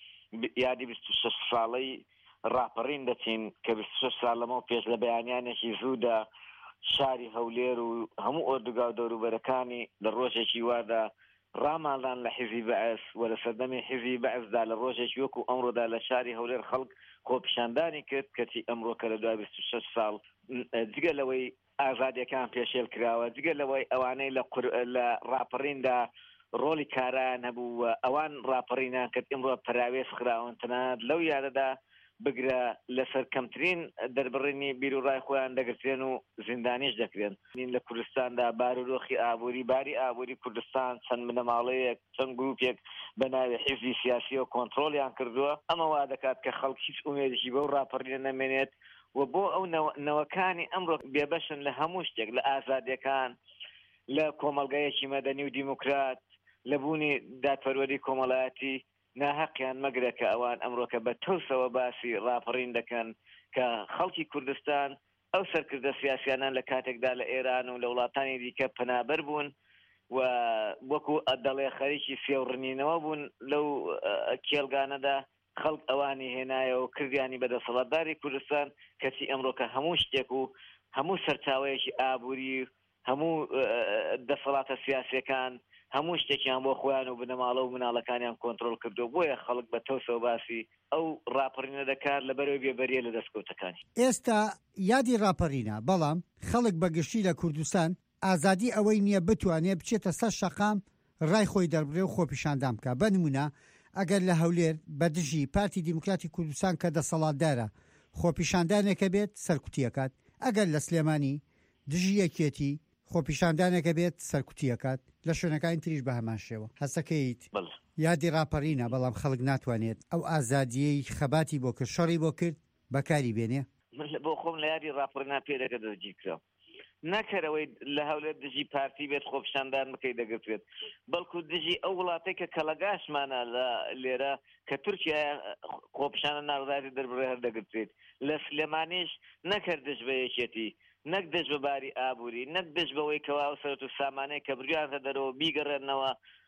یادی بیست و شەش ساڵەی ڕاپەڕین دەچین کە بیست و شەش ساڵ لەمەوە پێش لە بەیانیانێکی زوودا شاری هەولێر و هەموو ئۆردوگا و دەوروبەرەکانی لە ڕۆژێکی وادا ڕاماڵان لە حیزی بەعس و لە سەردەمی حیزی بەعسدا لە ڕۆژێکی وەکو ئەمڕۆدا لە شاری هەولێر خەڵک خۆپیشاندانی کرد کەچی ئەمڕۆکە لە دوای بیست و شەش ساڵ جگە لەوەی ئازادیەکان پێشێل کراوە جگە لەوەی ئەوانەی لە ڕاپەڕیندا ڕۆلی کاران هەبوو ئەوان ڕاپەڕینان کرد ئەمڕۆ پەراوێز خراون تەنانەت لەو یادەدا بگرە لەسەر کەمترین دەربڕینی بیر و ڕای خۆیان دەگرتێن و زیندانیش دەکرێن لە کوردستاندا بارودۆخی ئابووری باری ئابووری کوردستان چەند منەماڵەیەک چەند گروپێک بە ناوی حیزبی سیاسی و کۆنتڕۆلیان کردووە ئەمە وا دەکات کە خەڵک هیچ ئومێدێکی بەو ڕاپەڕینە نەمێنێت و بۆ ئەو نەوەکانی ئەمڕۆ بێبەشن لە هەموو شتێک لە ئازادیەکان لە کۆمەڵگەیەکی مەدەنی و دیموکرات لە بوونی دادپەروەری کۆمەڵایەتی ناحەقیان مەگرە کە ئەوان ئەمڕۆکە بە تەوسەوە باسی ڕاپەڕین دەکەن کە خەڵکی کوردستان ئەو سەرکردە سیاسیانان لە کاتێکدا لە ئێران و لە وڵاتانی دیکە پەنابەر بوون و وەکو دەڵێ خەریکی سێوڕنینەوە بوون لەو کێڵگانەدا خەڵک ئەوانی هێنایە و کردیانی بەدەسەڵاتداری کوردستان کەچی ئەمڕۆکە هەموو شتێک و هەموو سەرچاوەیەکی ئابووری هەموو دەسەڵاتە سیاسیەکان هەموو شتێکیان بۆ خۆیان و بنەماڵە و مناڵەکانیان کۆنتڕۆل کردو بۆیە خەڵک بە تەوسەوە باسی ئەو ڕاپەڕینە دەکات لە بەرەوەی بێبەریە لە دەستکەوتەکانی. ئێستا یادی ڕاپەڕینە بەڵام خەڵک بەگشتی لە کوردستان ئازادی ئەوەی نییە بتوانێت بچێتە سەر شەقام ڕای خۆی دەربڕێ و خۆپیشاندان بکە. بە نمونە ئەگەر لە هەولێر بەدژی پارتی دیموکراتی کوردستان کە دەسەڵاتدارە خۆپیشاندانێکە بێت سەرکوتیەکات ئەگەر لە سلێمانی دژی یەکێتی خۆپیشاندانێکە بێت سەرکوتیەکات لە شوێنەکانی تریش بە هەمان شێوە هەستەکەیت یادی ڕاپەڕینە بەڵام خەڵک ناتوانێت ئەو ئازادیەی خەباتی بۆ کرد شەڕی بۆ کرد بەکاری بێنێ. من بۆ خۆم لە یادی ڕاپەڕینا پێدەکە دەستگیر کرا نەکەرەوەی لە هەولێر دژی پارتی بێت خۆپیشاندان بکەی دەگرتوێت بەڵکو دژی ئەو وڵاتەی کە کەڵەگاشمانە لە لێرە کە تورکیا خۆپیشانە ناڕداری دەربڕێ هەر دەگرتوێت لە سلێمانیش نەکرد دژ بە یەکێتی نەک دەست بە باری ئابووری نەک دەست بەوەی کەوا و سەرەت و سامانەی کە بریانە دەرەوە بیگەڕێنەوە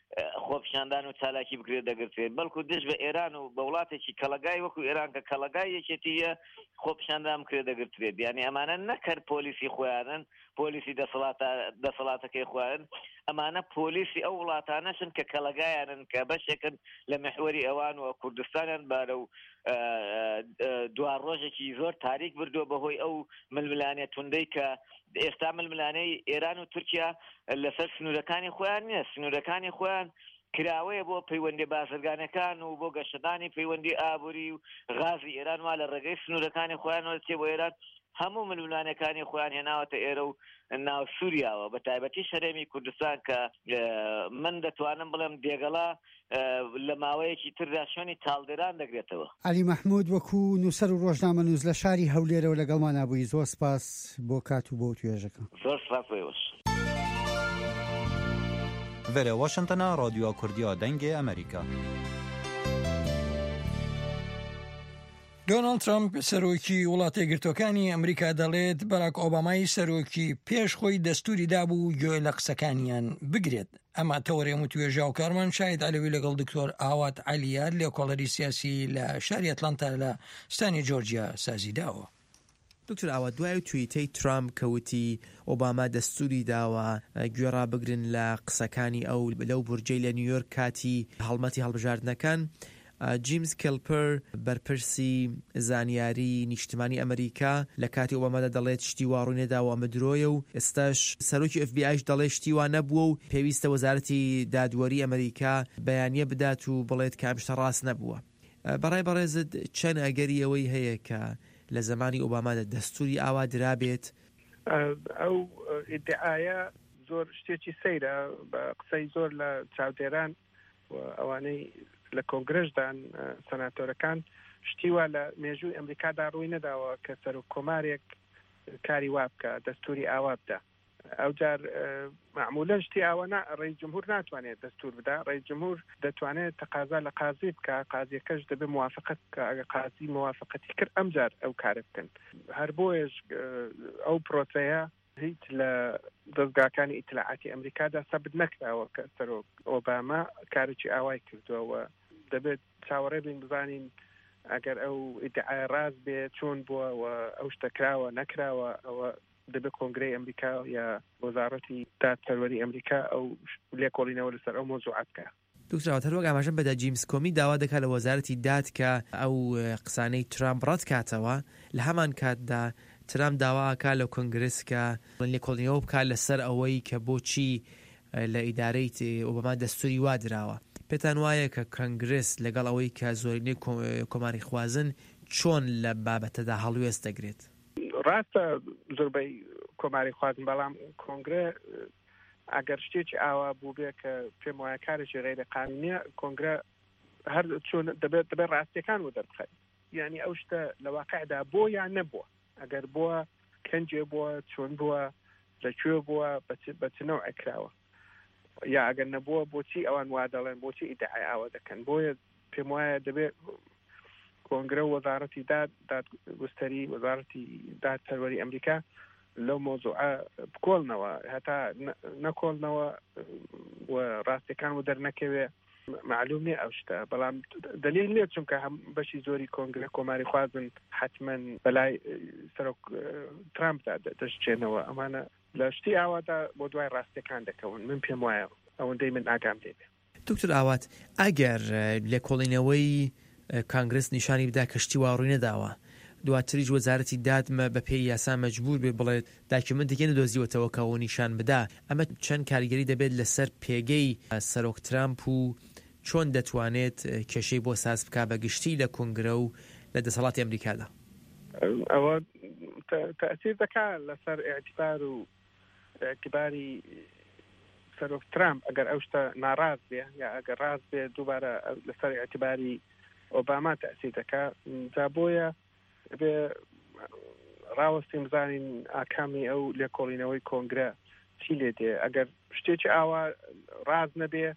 خۆپیشاندان و چالاکی بکرێت دەگرێت بەڵکو دش بە ئێران و بە وڵاتێکی کەڵگای وەکو ئێران کە کەڵگای یەکێتیە خۆپیشاندان بکرێت دەگرێت یعنی ئەمانە نەکرد پۆلیسی خۆیانن پۆلیسی دەسەڵاتەکەی خۆیان ئەمانە پۆلیسی ئەو وڵاتانەشن کە کەڵگایانن کە بەشێکن لە مەحوەری ئەوان و کوردستانیان بارە و دوار ڕۆژێکی زۆر تاریک بردووە بەهۆی ئەو ململانێ توندەی کە ئێستا ململانەی ئێران و تورکیا لەسەر سنوورەکانی خۆیان نییە سنوورەکانی خۆیان کراوەیە بۆ پەیوەندی بازرگانەکان و بۆ گەشتدانی پەیوەندی ئابووری و غازی ئێران وا لە ڕێگەی سنوورەکانی خۆیانەوە چێ بۆ ئێران هەموو ململانەکانی خۆیان هێناوەتە ئێرە و ناو سووریاوە بە تایبەتی شەرێمی کوردستان کە من دەتوانم بڵێم دێگەڵا لە ماوەیەکی تردا شوێنی تاڵدێران دەگرێتەوە. عەلی مەحموود وەکو نووسەر و ڕۆژنامە نووس لە شاری هەولێرەوە لەگەڵمان نبووی زۆر سپاس بۆ کات و بۆ توێژەکە. زۆر سپاس بۆیەوەش. Vere Washingtona Radyoya Kurdiya Dengê Amerîka. دۆناڵد ترامپ سەرۆکی وڵاتە یەکگرتووەکانی ئەمریکا دەڵێت باراک ئۆبامای سەرۆکی پێش خۆی دەستوری دابوو گوێ لە قسەکانیان بگرێت. ئەمە تەوەڕێم و توێژە و کارمان شاید عەلەوی لەگەڵ دکتۆر ئاوات عەلیار لێکۆڵەری سیاسی لە شاری ئەتلانتا لە ستانی جۆرجیا سازی داوە. دکتۆر ئاوات دوای تویتەی ترامپ کەوتی ئۆباما دەستوری داوە گوێڕا بگرن لە قسەکانی ئەو لەو بورجەی لە نیویۆرک کاتی هەڵمەتی هەڵبژاردنەکان جیمز کلپەر بەرپرسی زانیاری نیشتمانی ئەمریکا لە کاتی ئۆبامادا دەڵێت شتی واڕووی نەداوە ئەمە درۆیە و ئێستاش سەرۆکی ئەف بی ئایش دەڵێت شتی وا نەبووە و پێویستە وەزارەتی دادوەری ئەمریکا بەیانیە بدات و بڵێت کە ئەم شتە ڕاست نەبووە. بەڕای بەڕێزت چەند ئەگەری ئەوەی هەیە کە لە زمانی ئۆبامادا دەستوری ئاوا درابێت؟ ئەو ئیدعایە زۆر شتێکی سەیرە بە قسەی زۆر لە چاودێران و ئەوانەی لە کۆنگرەژدان سەناتۆرەکان شتیوا لە مێژووی ئەمریکادا ڕووی نەداوە کە سەر و کۆمارێک کاری وا بکە دەستوری ئاوا بدا. ئەو جار معمولا شتی ئاوا ڕێی جمهور ناتوانێت دەستور بدا ڕێی جمهور دەتوانێت تەقازا لە قازی بکە قازیەکەش دەبێ موافقت کە ئەگە قازی موافقەتی کرد ئەم جار ئەو کارە بکەن. هەر بۆیش ئەو پرۆسەیە هیچ لە دەستگاکانی ئیتلاعاتی ئەمریکادا سەبت نەکراوە کە سەرۆک ئۆباما کارێکی ئاوای کردووە. دەبێت چاوەڕێ بین بزانین ئەگەر ئەو ئیدعای ڕاست بێت چۆن بووە و ئەو شتە کراوە نەکراوە ئەوە دەبێت کۆنگرەی ئەمریکا یا وەزارەتی دادپەروەری ئەمریکا ئەو لێکۆڵینەوە لەسەر ئەو مۆزوعات بکە. دکتۆر هەروەک ئاماژەم بەدا جیمز کۆمی داوا دەکات لە وەزارەتی داد کە ئەو قسانەی ترامپ ڕەت کاتەوە لە هەمان کاتدا ترامپ داواکە لە کۆنگرس کە لێکۆڵینەوە بکات لەسەر ئەوەی کە بۆچی لە ئیدارەی ئۆباما دەستوری وا دراوە. پێتان وایە کە کۆنگرس لەگەڵ ئەوەی کە زۆرینەی کۆماری خوازن چۆن لە بابەتەدا هەڵوێست دەگرێت؟ ڕاستە زۆربەی کۆماری خوازن بەڵام کۆنگرە ئەگەر شتێکی ئاوا بوو بێ کە پێم وایە کارێکی غیرە قانونیە کۆنگرە هەر چۆن دەبێت دەبێت ڕاستیەکان و دەربخەیت. یعنی ئەو شتە لە واقعدا بووە یان نەبووە ئەگەر بووە کەنجێ بووە چۆن بووە لەکوێ بووە بە چ نەوع ئەکراوە یا ئەگەر نەبووە بۆچی ئەوان وا دەڵێن بۆچی ئیدعای ئاوا دەکەن. بۆیە پێم وایە دەبێت کۆنگرە و وەزارەتی داد دادگستەری وەزارەتی دادپەروەری ئەمریکا لەو مۆزوعە بکۆڵنەوە هەتا نەکۆڵنەوە و ڕاستیەکان و دەرنەکەوێ معلوم نییە ئەو شتە. بەڵام دلیل نییە چونکە هەم بەشی زۆری کۆنگرە کۆماری خوازن حتمما بەلای سەرۆک ترامپدا دەشتێنەوە. ئەمانە لە شتی ئاوادا بۆ دوای ڕاستیەکان دەکەون. من پێم وایە ئەوەندەی من ئاگام دێبێ. دکتۆر ئاوات ئەگەر لێکۆڵینەوەی کانگرس نیشانی بدا کەشتی واڕووی نەداوە دواتریش وەزارەتی دادمە بە پێی یاسا مەجبور بێ بڵێت داکیومنتێکی نەدۆزیوەتەوە کە ئەوە نیشان بدا. ئەمە چەند کاریگەری دەبێت لەسەر پێگەی سەرۆک ترامپ و چۆن دەتوانێت کێشەی بۆ ساز بکا بە گشتی لە کۆنگرە و لە دەسەڵاتی ئەمریکادا؟ ئەوە تەئسیر دەکات لەسەر ئێعتیبار و ئێعتیباری سەرۆک ترامپ ئەگەر ئەو شتە ناڕاست بێ یا ئەگەر ڕاست بێ دووبارە لەسەر ئێعتیباری ئۆباما تەئسیر دەکات. جا بۆیە بێ ڕاوەستیم بزانین ئاکامی ئەو لێکۆڵینەوەی کۆنگرە چی لێ دێ. ئەگەر شتێکی ئاوا ڕاست نەبێ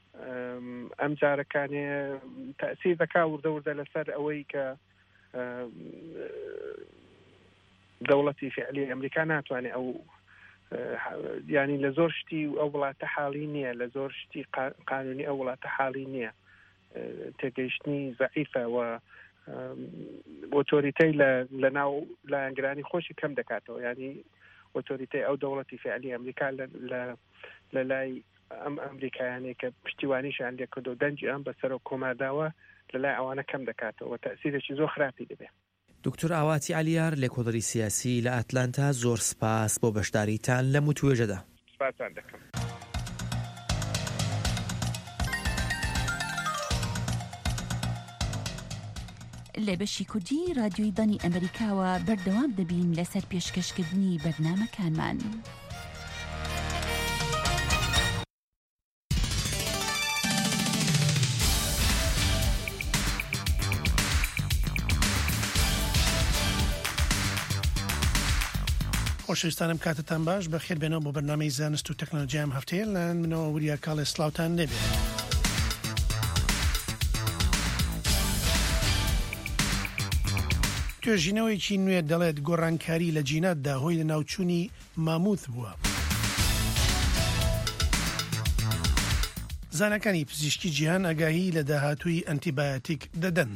ئەم جارەکانێ تەئسیر دەکات وردە وردە لەسەر ئەوەی کە دەوڵەتی فعلی ئەمریکا ناتوانێت ئەو ینی لە زۆر شتی ئەو وڵاتە حاڵی نییە لە زۆر شتی قانونی ئەو وڵاتە حاڵی نییە تێگەیشتنی زەعیفە و ئۆتۆریتەی لە ناو لایەنگرانی خۆشی کەم دەکاتەوە ینی ئۆتۆریتەی ئەو دەوڵەتی فعلی ئەمریکا لە لای ئەم ئەمریکایانەیە کە پشتیوانیشان لێ کردو دەنجی ئەم بەسەر کۆماداوە لەلای ئەوانە کەم دەکاتەوە تەسیرێکی زۆر خراپی دەبێت. دکتۆر ئاواتی علیار لێکۆڵەری سیاسی لە ئەتلانتا زۆر سپاس بۆ بەشداریتان لەم توێژەدا. سپاسان دەکەم. لە بەشی کوردی رادیۆی دانی ئەمریکاوە بەردەوام دەبین لەسەر پێشکەشکردنی بەرنامەکانمان. خۆشەویستانم کاتتان باش بەخێر بێنەوە بۆ بەرنامەی زانست و تەکنۆلۆژیا ئەم هەفتەیە لەلایەن منەوە وریا کاڵێ سلااوتان دەبێت. توێژینەوەیکی نوێ دەڵێت گۆڕانکاری لە جیناتدا هۆی لە ناوچوونی ماموت بووە. زانەکانی پزیشکی جیهان ئاگاهی لە داهاتووی ئەنتیبایۆتیک دەدەن.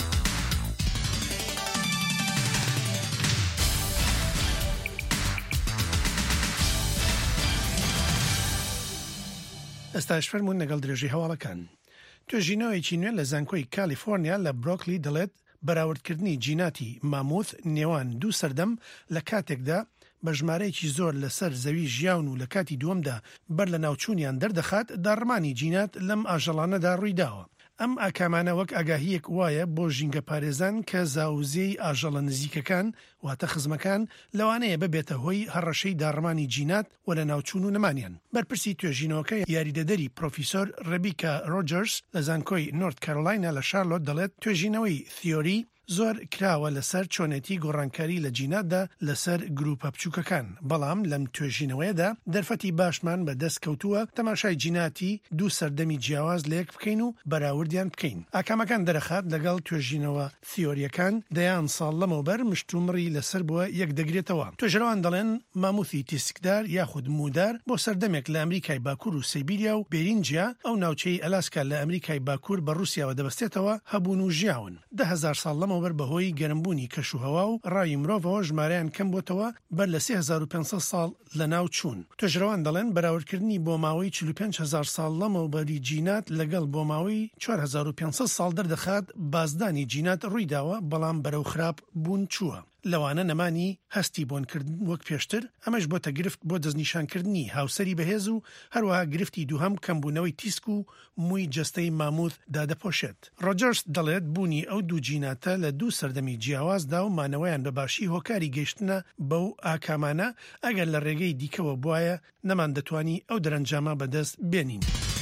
ئێستاش فەرمونون لەگەڵ درێژی هەواڵەکان. توێژینەوەیکی نوێ لە زانکۆی کالیفۆرنیا لە بڕۆکلی دەڵێت بەراوردکردنی جیناتی مامۆث نێوان دوو سەردەم لە کاتێکدا بە ژمارەیەکی زۆر لەسەر زەوی ژیاون و لە کاتی دووەمدا بەر لە ناوچوونیان دەردەخات داڕمانی جینات لەم ئاژەڵانەدا ڕوویداوە. ئەم ئاکامانە وەک ئاگاهیەک وایە بۆ ژینگە پارێزان کە زاوزەی ئاژەڵە نزیکەکان واتە خزمەکان لەوانەیە ببێتە هۆی هەڕەشەی داڕمانی جینات و لە ناوچوون و نەمانیان. بەرپرسی توێژینەوەکە یاریدەدەری پرۆفیسۆر ڕێبیکا ڕۆجەرس لە زانکۆی نۆرت کارۆلاینا لە شارلۆت دەڵێت توێژینەوەی تیۆری زۆر کراوە لەسەر چۆنێتی گۆڕانکاری لە جیناتدا لەسەر گروپە بچووکەکان، بەڵام لەم توێژینەوەیەدا دەرفەتی باشمان بە دەست کەوتووە تەماشای جیناتی دوو سەردەمی جیاواز لە یەک بکەین و بەراوردیان بکەین. ئاکامەکان دەرەخات لەگەڵ توێژینەوە تیۆریەکان دەیان ساڵ لەمەوبەر مشتومڕی لەسەر بووە یەک دەگرێتەوە. توێژەرەوان دەڵێن ماموثی تیسکدار یاخود مودار بۆ سەردەمێک لە ئەمریکای باکوور و سیبیریا و بێرینجیا ئەو ناوچەی ئەلاسکا لە ئەمریکای باکوور بە رووسیاوە دەبەستێتەوە هەبوون و ژیاون. ده هەزار ساڵ لەمەوبەر بەهۆی گەرمبوونی کەشوهەوا و ڕاوی مرۆڤەوە ژمارەیان کەم بۆتەوە بەر لە سێ هەزار و پێنج سەد ساڵ لە ناو چوون. توێژەرەوان دەڵێن بەراوردکردنی بۆ ماوەی چل و پێنج هەزار ساڵ لەمەوبەری جینات لەگەڵ بۆ ماوەی چوار هەزار و پێنج سەد ساڵ دەردەخات بازدانی جینات ڕوویداوە بەڵام بەرەو خراپ بوون چووە. لەوانە نەمانی هەستی بۆنکردن وەک پێشتر ئەمەش بۆتە گرفت بۆ دەستنیشانکردنی هاوسەری بەهێز و هەروەها گرفتی دووهەم کەمبوونەوەی تیسک و مووی جەستەی ماموت دادەپۆشێت. ڕۆجەرس دەڵێت بوونی ئەو دوو جیناتە لە دوو سەردەمی جیاوازدا و مانەوەیان بەباشی هۆکاری گەیشتنە بەو ئاکامانە ئەگەر لە ڕێگەی دیکەوە بواە نەمان دەتوانی ئەو دەرەنجامە بەدەست بێنین.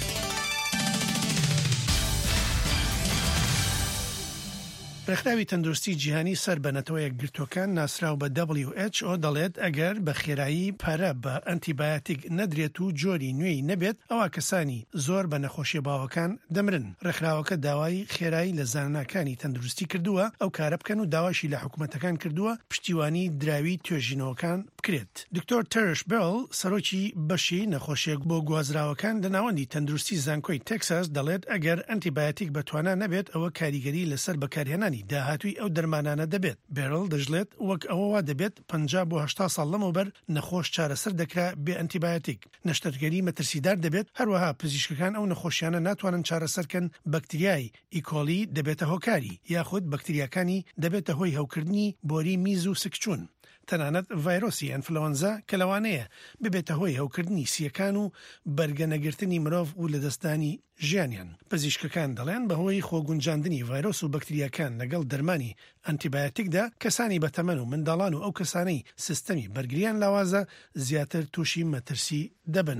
ڕێکخراوی تەندروستی جیهانی سەر بەنەتەوە یەکگرتوەکان ناسراو بە دبلیو ئەیچ ئۆ دەڵێت ئەگەر بە خێرایی پارە بە ئەنتیبایۆتیک نەدرێت و جۆری نوێی نەبێت ئەوە کەسانی زۆر بە نەخۆشیە باوەکان دەمرن. ڕێکخراوەکە داوای خێرایی لە زانانەکانی تەندروستی کردووە ئەو کارە بکەن و داواشی لە حکوومەتەکان کردووە پشتیوانی دراوی توێژینەوەکان بکرێت. دکتۆر تەرش بێڵ سەرۆکی بەشی نەخۆشیێک بۆ گوازراوەکان لە ناوەندی تەندروستی زانکۆی تێکساس دەڵێت ئەگەر ئەنتیبایۆتیک بەتوانە نەبێت ئەوە کاریگەری لەسەر بەکارهێنان داهاتوی ئەو دەرمانانە دەبێت. بێرڵ دەژڵێت وەک ئەوەوا دەبێت پەنجا بۆ هەشتا ساڵ لەمەوبەر نەخۆش چارەسەر دەکرا بێ ئەنتیبایۆتیک. نەشتەرگەری مەترسیدار دەبێت، هەروەها پزیشکەکان ئەو نەخۆشیانە ناتوانن چارەسەرکەن. بەکتریای ئیکۆلی دەبێتە هۆکاری یاخود بەکتریاکانی دەبێتە هۆی هەوکردنی بۆری میز و سکچوون. تەنانەت ڤایرۆسی ئەنفلۆنزا کە لەوانەیە ببێتە هۆی هەوکردنی سیەکان و بەرگەنەگرتنی مرۆڤ و لەدەستانی ژیانیان. پزیشکەکان دەڵێن بەهۆی خۆگونجاندنی ڤایرۆس و بەکتریاکان لەگەڵ دەرمانی ئەنتیبایۆتیکدا کەسانی بەتەمەن و منداڵان و ئەو کەسانەی سیستەمی بەرگریان لاوازە زیاتر تووشی مەترسی دەبن.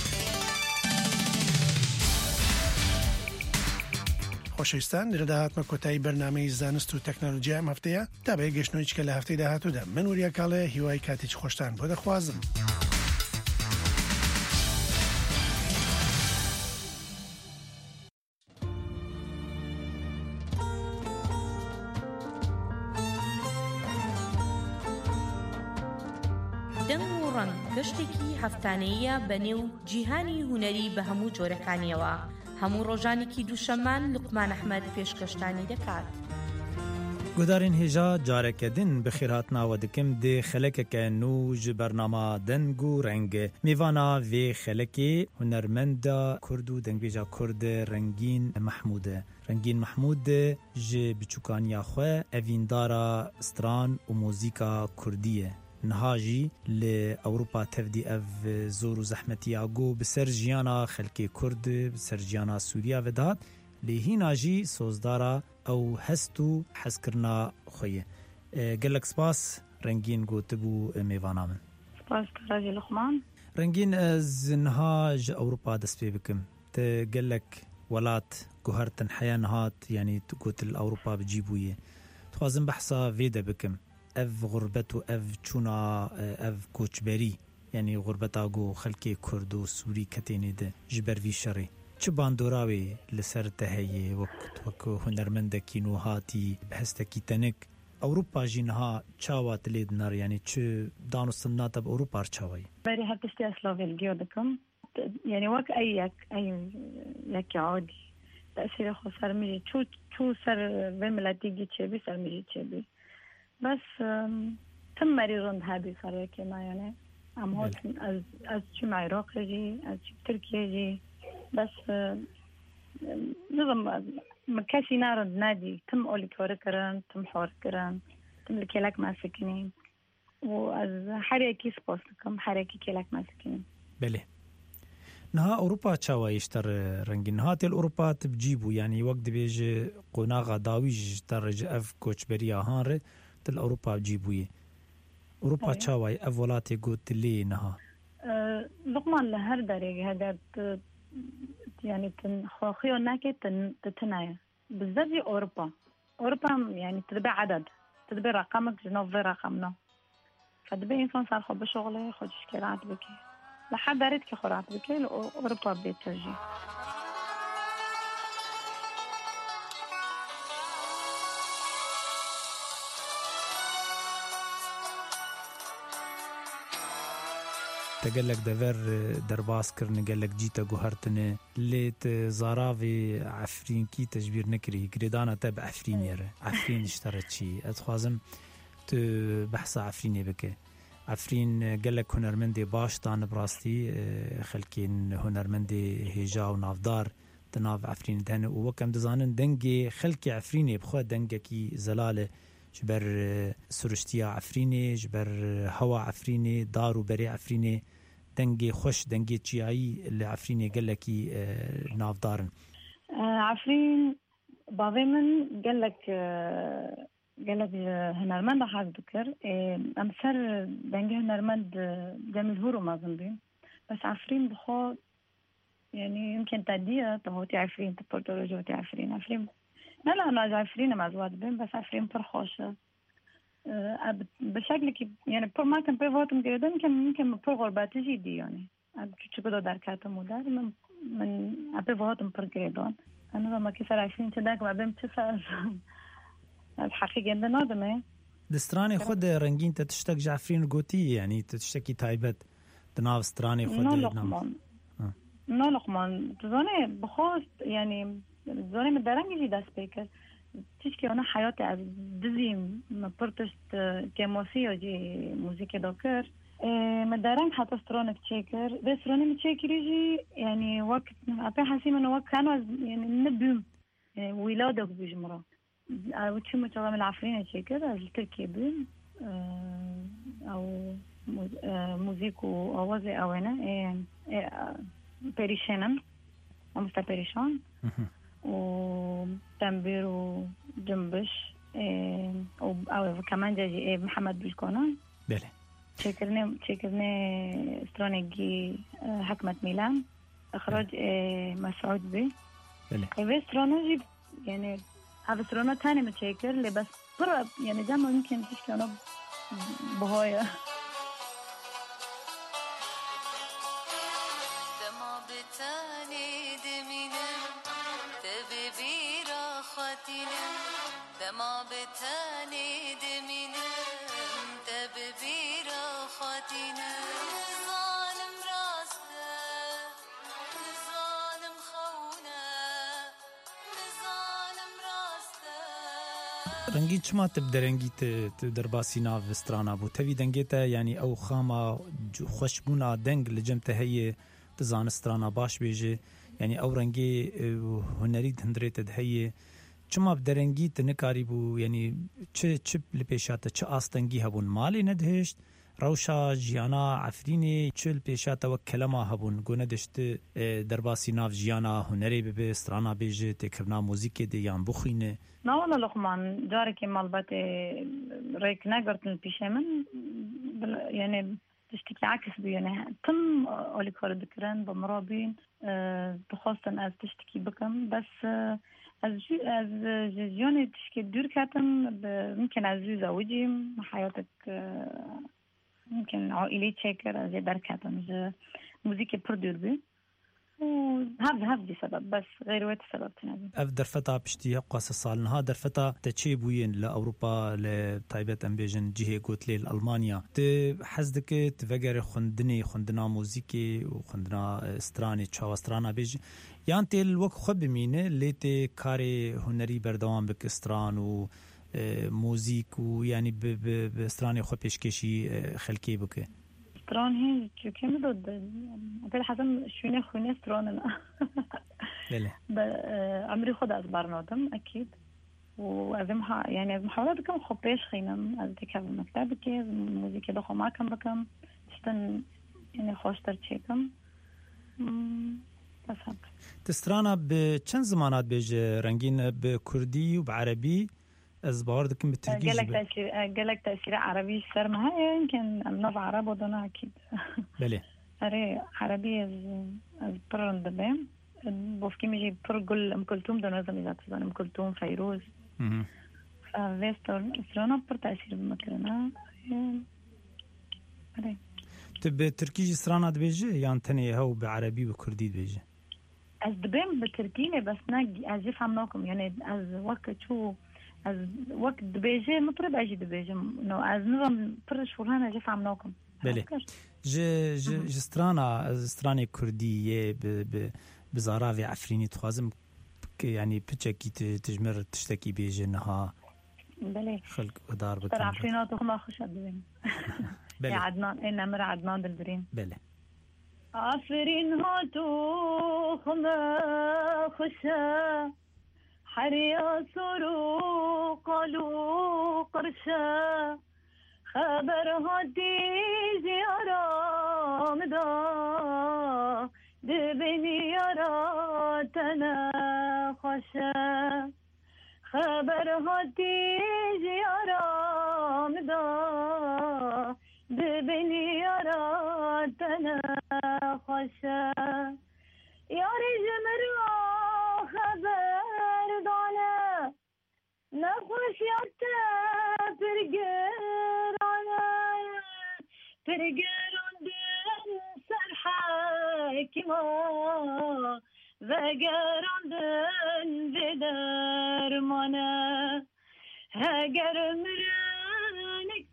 خۆشەویستان لێرەدا هاتمە کۆتایی بەرنامەی زانست و تەکنۆلۆژیا ئەم هەفتەیە تا بە گەشتنەوەیچکە لە هەفتەی داهاتوودا من وریا کاڵێ هیوای کاتێکی خۆشتان بۆ دەخوازم. دەنگ و ڕەنگ گەشتێکی هەفتانەیە بەنێو جیهانی هونەری بە هەموو جۆرەکانیەوە. هەموو ڕۆژانێکی دووشەممان لوقمان ئەحمەد پێشکەشتانی دەکات. گودارین هێژا جارێکەدن بخێرهاتناوە دکم دێ خەلەکەکە نو ji بەرنامە دەنگ و ڕەنگە میڤانا vê xelekê hunermenda Kurd û dengbêja Kurd Rengîn Mehmûd e. Rengîn Mehmûd ji biçûkaniya xwe evîndara stran û mûzîka Kurdî ye. Niha jî li Ewropa tevdî ev zor û zehmetiya got bi ser jiyana xelkê Kurd bi ser jiyana Sûriya vedat lê hîna jî sozdara ew hest û hezkirina xwe ye. Gelek spas Rengîn gotibû mêvana min. Spas Karajê Luqman. Rengîn ez niha ji Ewropa dest pê bikim. Te gelek welat guhertin heya nihat yanî tu gotil Ewropa bicîbûye. Dixwazim behsa vê de bikim. Ev gurbet û ev çûna ev koçberî yanî gurbeta got xelkê Kurd û Sûrî ketênê de ji ber vî şerê. Çi bandorawê li ser te heye wek hunermendekî nû hatî hestekî tenik Ewropa jî niha çawa tilê dinar yanî çi danûstin nate bi Ewropa çawayê. Berî her tiştî ez Slovenî dikim. Yani wek ey yek ey yekê adî tesîrê xwe ser min jî çû çû ser vê miletî gî çêbî ser min jî çêbî. Bes tim merî rind hebî ser yekê me yani. Em hatin ez ez çûm Iraqê jî ez çûm Tirkiye jî. بس نظم مكاسي نارد نادي تم أولي كوري كران تم حور كران تم لكيلاك ما سكنين وأز حريكي سبوس لكم حريكي كيلاك ما سكنين. بله نها أوروبا تشاوا يشتر رنجين هاتي الأوروبا تبجيبو يعني وقت بيج قناغا داويج ترج أف كوتش بريا هانر تل أوروبا بجيبويه أوروبا تشاوا أفولاتي قوت لي نها أه لقمان لهر داري هذا يعني تنخوخيو ناكي تن تتنايا بالذات في أوروبا أوروبا يعني تدبي عدد تدبي رقمك جنوب رقمنا فدبي إنسان صار خو بشغله خو تشكيلات بكي لحد داريت كي خورات بكي لأوروبا بيترجي. تقلك دفر درباس كرن قلك جيتا قهرتني ليت زاراوي عفرين كي تجبير نكري قريدانا تاب عفرين يرى عفرين اشترت شي اتخوازم تو بحث عفريني بك عفرين قلك هنرمندي باش تان براستي خلكين هنرمندي هيجا ونافدار تناف عفرين دهن ووكم دزانن دنجي خلكي عفريني بخوا دنجكي زلاله جبر سرشتيا عفريني جبر هوا عفريني دارو بري عفريني دنجي خوش دنجي تشيعي اللي عفريني قال لك ناف دارن عفرين بعضي من قال لك قال لك هنرمند حاج بكر امسر دنجي هنرمند جميل هورو ما ظنبين بس عفرين بخو يعني يمكن تادية تهوتي عفرين تبورتو جوتي عفرين عفرين لا لا أنا عفرين مع زواد بين بس عفرين فرخوشة أه بشكل كي يعني بور ما كان بيفوت مقيدا يمكن يمكن بور غربات جدي يعني أب كتشبه دار كاتو مودار من من أبي فوت مبر قيدون أنا لما كسر عشرين تداك مع بين تسعة الحقيقة عندنا نادمة دستراني خود رنجين تتشتك جعفرين قوتي يعني تتشتكي تايبت تناف ستراني خود نو لقمان نو لقمان تزوني بخوست يعني زوني مدرنج جي داس بيكر تشكي أنا حياتي از دزي ما برتشت كموسيقى جي موسيقى دوكر مدرنج حتى سترونك تشيكر بس ستروني تشيكر يجي يعني وقت أبي حسيم إنه وقت كانوا يعني نبيم يعني ولادك بيجمرا وتشي متجمع من العفرين تشيكر از تركي بيم أو موسيقى أوازي أو أنا بيريشانن أمستا بيريشان وتنبير وجنبش أو أو كمان جاي محمد بلكونان بله شكرني شكرني استرونيجي حكمة ميلان إخراج مسعود بي بله إيه استرونيجي يعني هذا استرونا تاني متشكر اللي بس برا يعني جامعة يمكن تشكي أنا بهاية دما بتاني دمينم تببيرا خاتينم رنگی چما تب درنگی ت درباسی ناو استرانا بو تبي دنگیتا یعنی او خاما خوشبونا دنگ لجمت هي تزان استرانا باش بیجه یعنی او رنگی هنری هندریت هي چما بدرنگی تنکاری بو یعنی چه چه لپیشات چه آستنگی هبون مالی ندهشت روشا جیانا عفرینی چل پیشات و کلمه هبون گونه دشت درباسی ناف جیانا هنری به استرانا بیجه تکرنا موزیک دی یان بخینه نه والله لقمان جاري كي مالبات ريك نقرت البيشة من يعني تشتكي عكس بي يعني تم أولي كور ذكران بمرابين بخاصة أز تشتكي بكم بس أز أز جيوني تشكي دور كاتم ممكن أزوز أوجي حياتك ممكن عائلي تشكر أزي دار كاتم موسيقى بردور بي هذا هذا سبب بس غير وقت سبب تنادي اف درفتا بشتي قاس الصال ها درفتا تشي بوين لاوروبا لتايبت امبيجن جهه قوتلي المانيا ت حزدك تفجر خندني خندنا موسيقي وخندنا استراني تشاو استرانا بيج يعني تي الوقت خب مينه ليتي كاري هنري بردوام بك استران و موزيك ويعني باستراني خو بيشكشي خلكي بك استران هي شو كم ضد أقول حسب شو نخوني استران أنا بله عمري خد أخبار نادم أكيد وأزمها يعني محاولات كم خبيش خينام أزدك هذا المكتب كي الموسيقى دخل معكم بكم تشتن يعني خوش ترتشيكم بس هذا تسترانا بچند زمانات بيج رنگين بكردي وبعربي از باوردكم بالتركيز قالك تأثير قالك تأثير عربي سرمها يمكن نوع عرب ودنا أكيد بله أري عربي از از برند بهم بوفكي ميجي برقل أم كلثوم دون نظام إذا تزان أم كلثوم فيروز اها فيستر سرنا بر تأثير بمكرنا أري تب تركيز سرنا دبيجي يعني تاني هو بعربي وكردي دبيجي از دبهم بتركيني بس ناجي از يفهمناكم يعني از وقت شو از وقت دبيجي مطرب اجي دبيجي نو از نظام برش فرهان اجي فهمناكم بله ج ج جسترانا استراني كردية ب ب بزاراوي عفريني تخازم يعني بتشكي تجمر تشتكي بيجي انها بله خلق ودار بتر عفريناتهم ما خش الدبين يا عدنان انا مر عدنان دلبرين بله عفرين هاتو خما خشا حريا سرو قالوا قرشا خبر هدي زيارة مدا دبني يارا تنا خشا خبر هدي زيارة مدا دبني يارا تنا خشا يا رجل مروا خبر دانا نخوش ياتا برقرانا برقران دن سرحا كما وقران دن بدر مانا هقر مرانك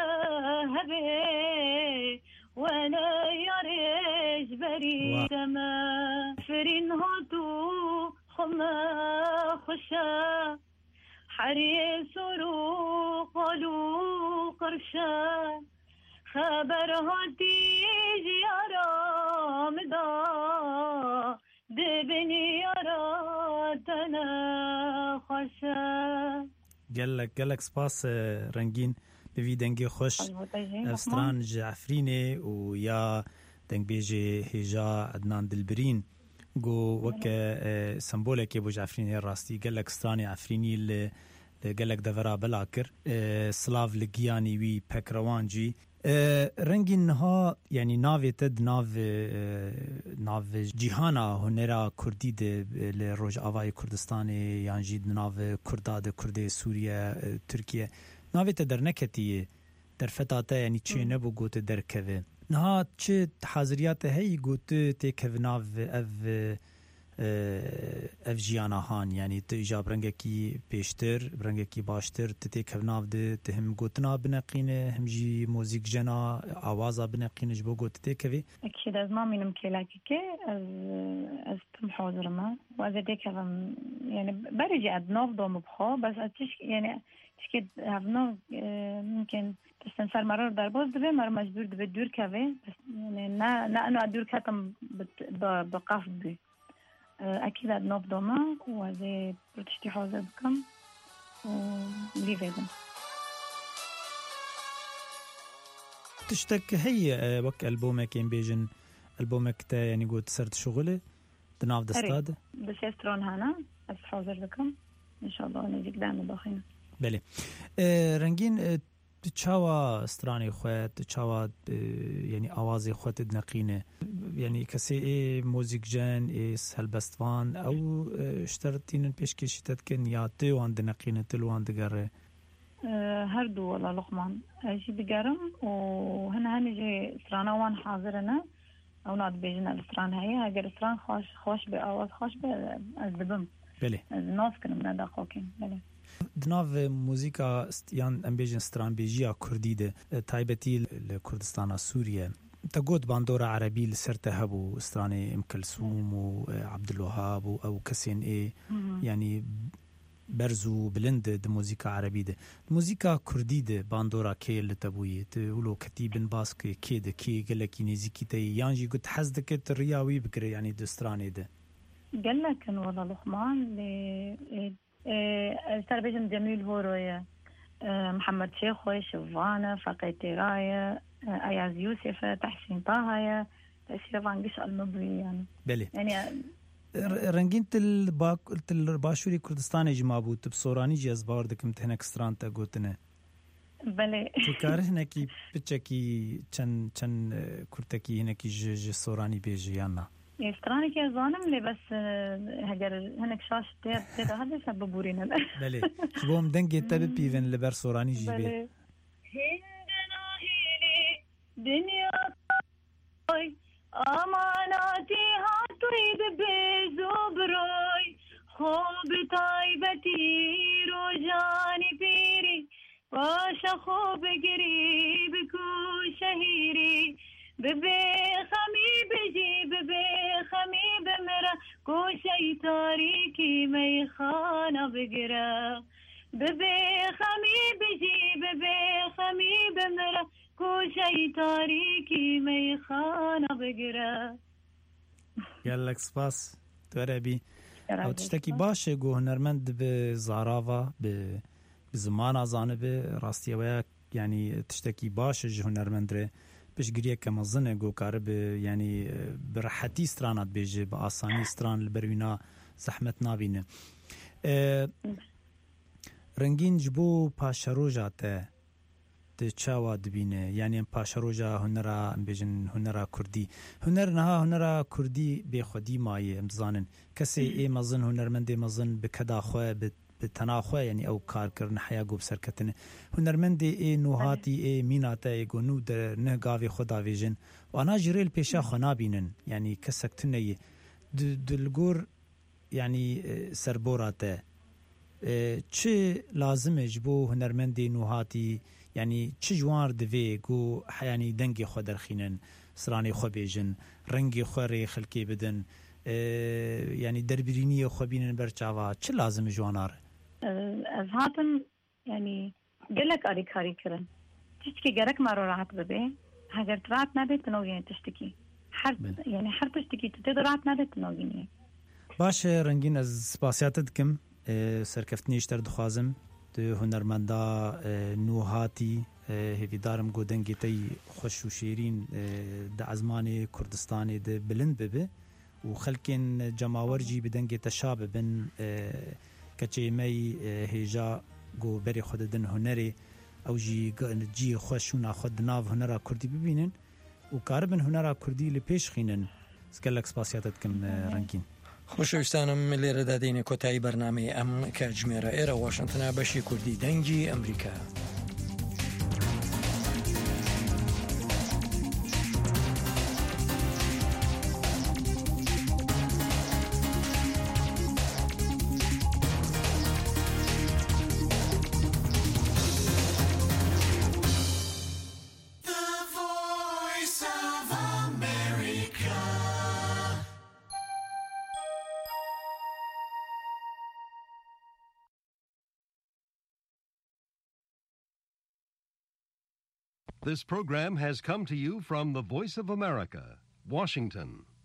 تهبي وانا ياريش بريد ما فرين هاتو خما خشا حري سرو قالوا قرشا خبر هاتي جيارا مدا دبني يارا تنا خشا قالك قالك سباس رنگين بوی دنگی خوش افستران جعفرینه و یا دنگ بیجی هجا عدنان دلبرین گو وک سمبوله که بو جعفرینه راستی گلک استرانی عفرینی لگلک دورا بلاکر سلاف لگیانی وی پکروانجی رنگی نها یعنی ناوی تد ناو ناو جیهانا هنرا کردی ده لروج آوای کردستان یعنی جید ناو کردا ده کرده سوریه ترکیه ناویت در نکتیه در فتاته یعنی چه نبو گوت در کوه نها چه حاضریات هی گوت تی کوه ناو اف اف جیانا هان یعنی تو ایجاب رنگه کی پیشتر رنگه کی باشتر تی کوه ناو ده تی هم گوتنا بنقینه هم جی موزیک جنا آوازا بنقینه جبو گوت تی کوه اکید از ما مینم کلاکی که از از تم حاضر ما و از دی کوه یعنی برجی ادناف دوم بخوا بس اتش یعنی تشكي هفنو ممكن تستنسر مرور دربوز دبي مر مجبور دبي دور كافي بس يعني نا نا أنو أدور كاتم بقاف بي أكيد أدنوب دوما وزي بروتشتي حوزة بكم وليفيدن تشتك هي وك ألبومك ين بيجن ألبومك تا يعني قلت سرت شغله دناف دستاد بس يسترون هنا بس حوزة بكم إن شاء الله نجيك دائما باخينا بله رنگین تشاوا استرانی خوات تشاوا يعني اوازي خوات دنقينه يعني كسي موزيك جان اس هلبستوان او اشترتين بيشكش تتكن يا تو عند دنقينه تلو عند غره هردو والله لقمان اجي بقرم وهنا هني جي استرانا وان حاضرنا او ناد بيجنا الاستران هي اگر استران خوش خوش باواز خوش به ازدبم بله الناس كنا داخوكين بله دناف موزیکا یان امبیجن استرانبیجیا کردی ده تایبتی لکردستان سوریه تقود باندورا عربی لسرته هبو استراني ام كلثوم وعبدالوهاب او كسين ايه يعني برزو بلند د موزیکا عربی ده موزیکا کردی ده باندورا کی لتبوی تقولو كتيبن باسك كي ده كي قالك نزيكي تي يانجي قلت حزدك الرياوي بكري يعني دستراني ده قال لك والله لقمان ل تربيجم جميل هوروية محمد شيخوي شفانة فقيتي راية أياز يوسف تحسين طاهية تأثير فانقش المبوي يعني بله يعني رنگين تل باك تل باشوري كردستان جمابو تبصوراني جاز باردك امتحنك ستران تا قوتنا بله تكاره هناكي بتشكي چن چن كرتكي هناكي ج صوراني بيجي يانا استراني كي زانم لي بس هجر هناك شاش تير تير هذا سبب بورينا بله شبهم دنگي تبي بيفن لبر صوراني جيبي بله هندنا هيلي دنيا طوي اماناتي هاتوي بزبروي خوب طيبتي روجاني بيري واش خوب قريب كو شهيري ببي خمي بجي ببي خمي بمرا كوشي تاريكي ميخانا بقرا ببي خمي بجي ببي خمي بمرا كوشي تاريكي ميخانا بقرا قال لك سباس تربي او تشتكي باشه جو هنرمند بزعرافه بزمان ازانه راستي ويا يعني تشتكي باشه جو هنرمند بش گریه که مزنه گو کار به یعنی برحتی استرانات بیجه با آسانی استران البروینا زحمت نابینه رنگین جبو پاشروجا ته ده چاوا دبینه یعنی پاشروجا هنرا بیجن هنرا کردی هنر نها هنرا کردی به خودی مایه امزانن کسی ای مزن هنرمنده مزن بکدا خواه بتناخوه يعني او کار کرن حیا گوب سرکتنه هنرمند ای نوهاتی ای میناته ای گونو در نه گاوی خدا ویژن و انا جریل پیشا خنا بینن يعني کسکتنه دلگور يعني سربوراته چه لازم جبو هنرمند نوهاتی يعني چه جوار دوی گو يعني دنگی خود درخینن سرانی خو بیژن رنگی خوری خلکی بدن يعني دربرينيه خوبين برچاوا چه لازم جوانار از هاتم يعني قلك اري كاري كرن تشتكي جرك ما راحت ببي هاجر ترات نادي تنوين تشتكي حر يعني حر تشتكي تدرات نادي تنوين باش رنگين از سپاسياتدكم سركفتني اشتر دخوازم ده هنرمندا نوهاتي هفيدارم گودنگي تي خوش و شيرين ده ازمان كردستاني ده بلند ببه وخلكن جماورجي بدنگي تشاب بن كچي مي هيجا گو بري خوددن هنري او جي جي خوشونا خود ناف هنرا كردي ببينن وكاربن هنرا كردي لپيش خينن سكلك سپاسياتتكم رنگين خوشويستانم لێرە دادینە کۆتایی بەرنامەی ئەم کاتژمێرە ئێرە واشنتنە بەشی کوردی دەنگی ئەمریکا. This program has come to you from the Voice of America, Washington.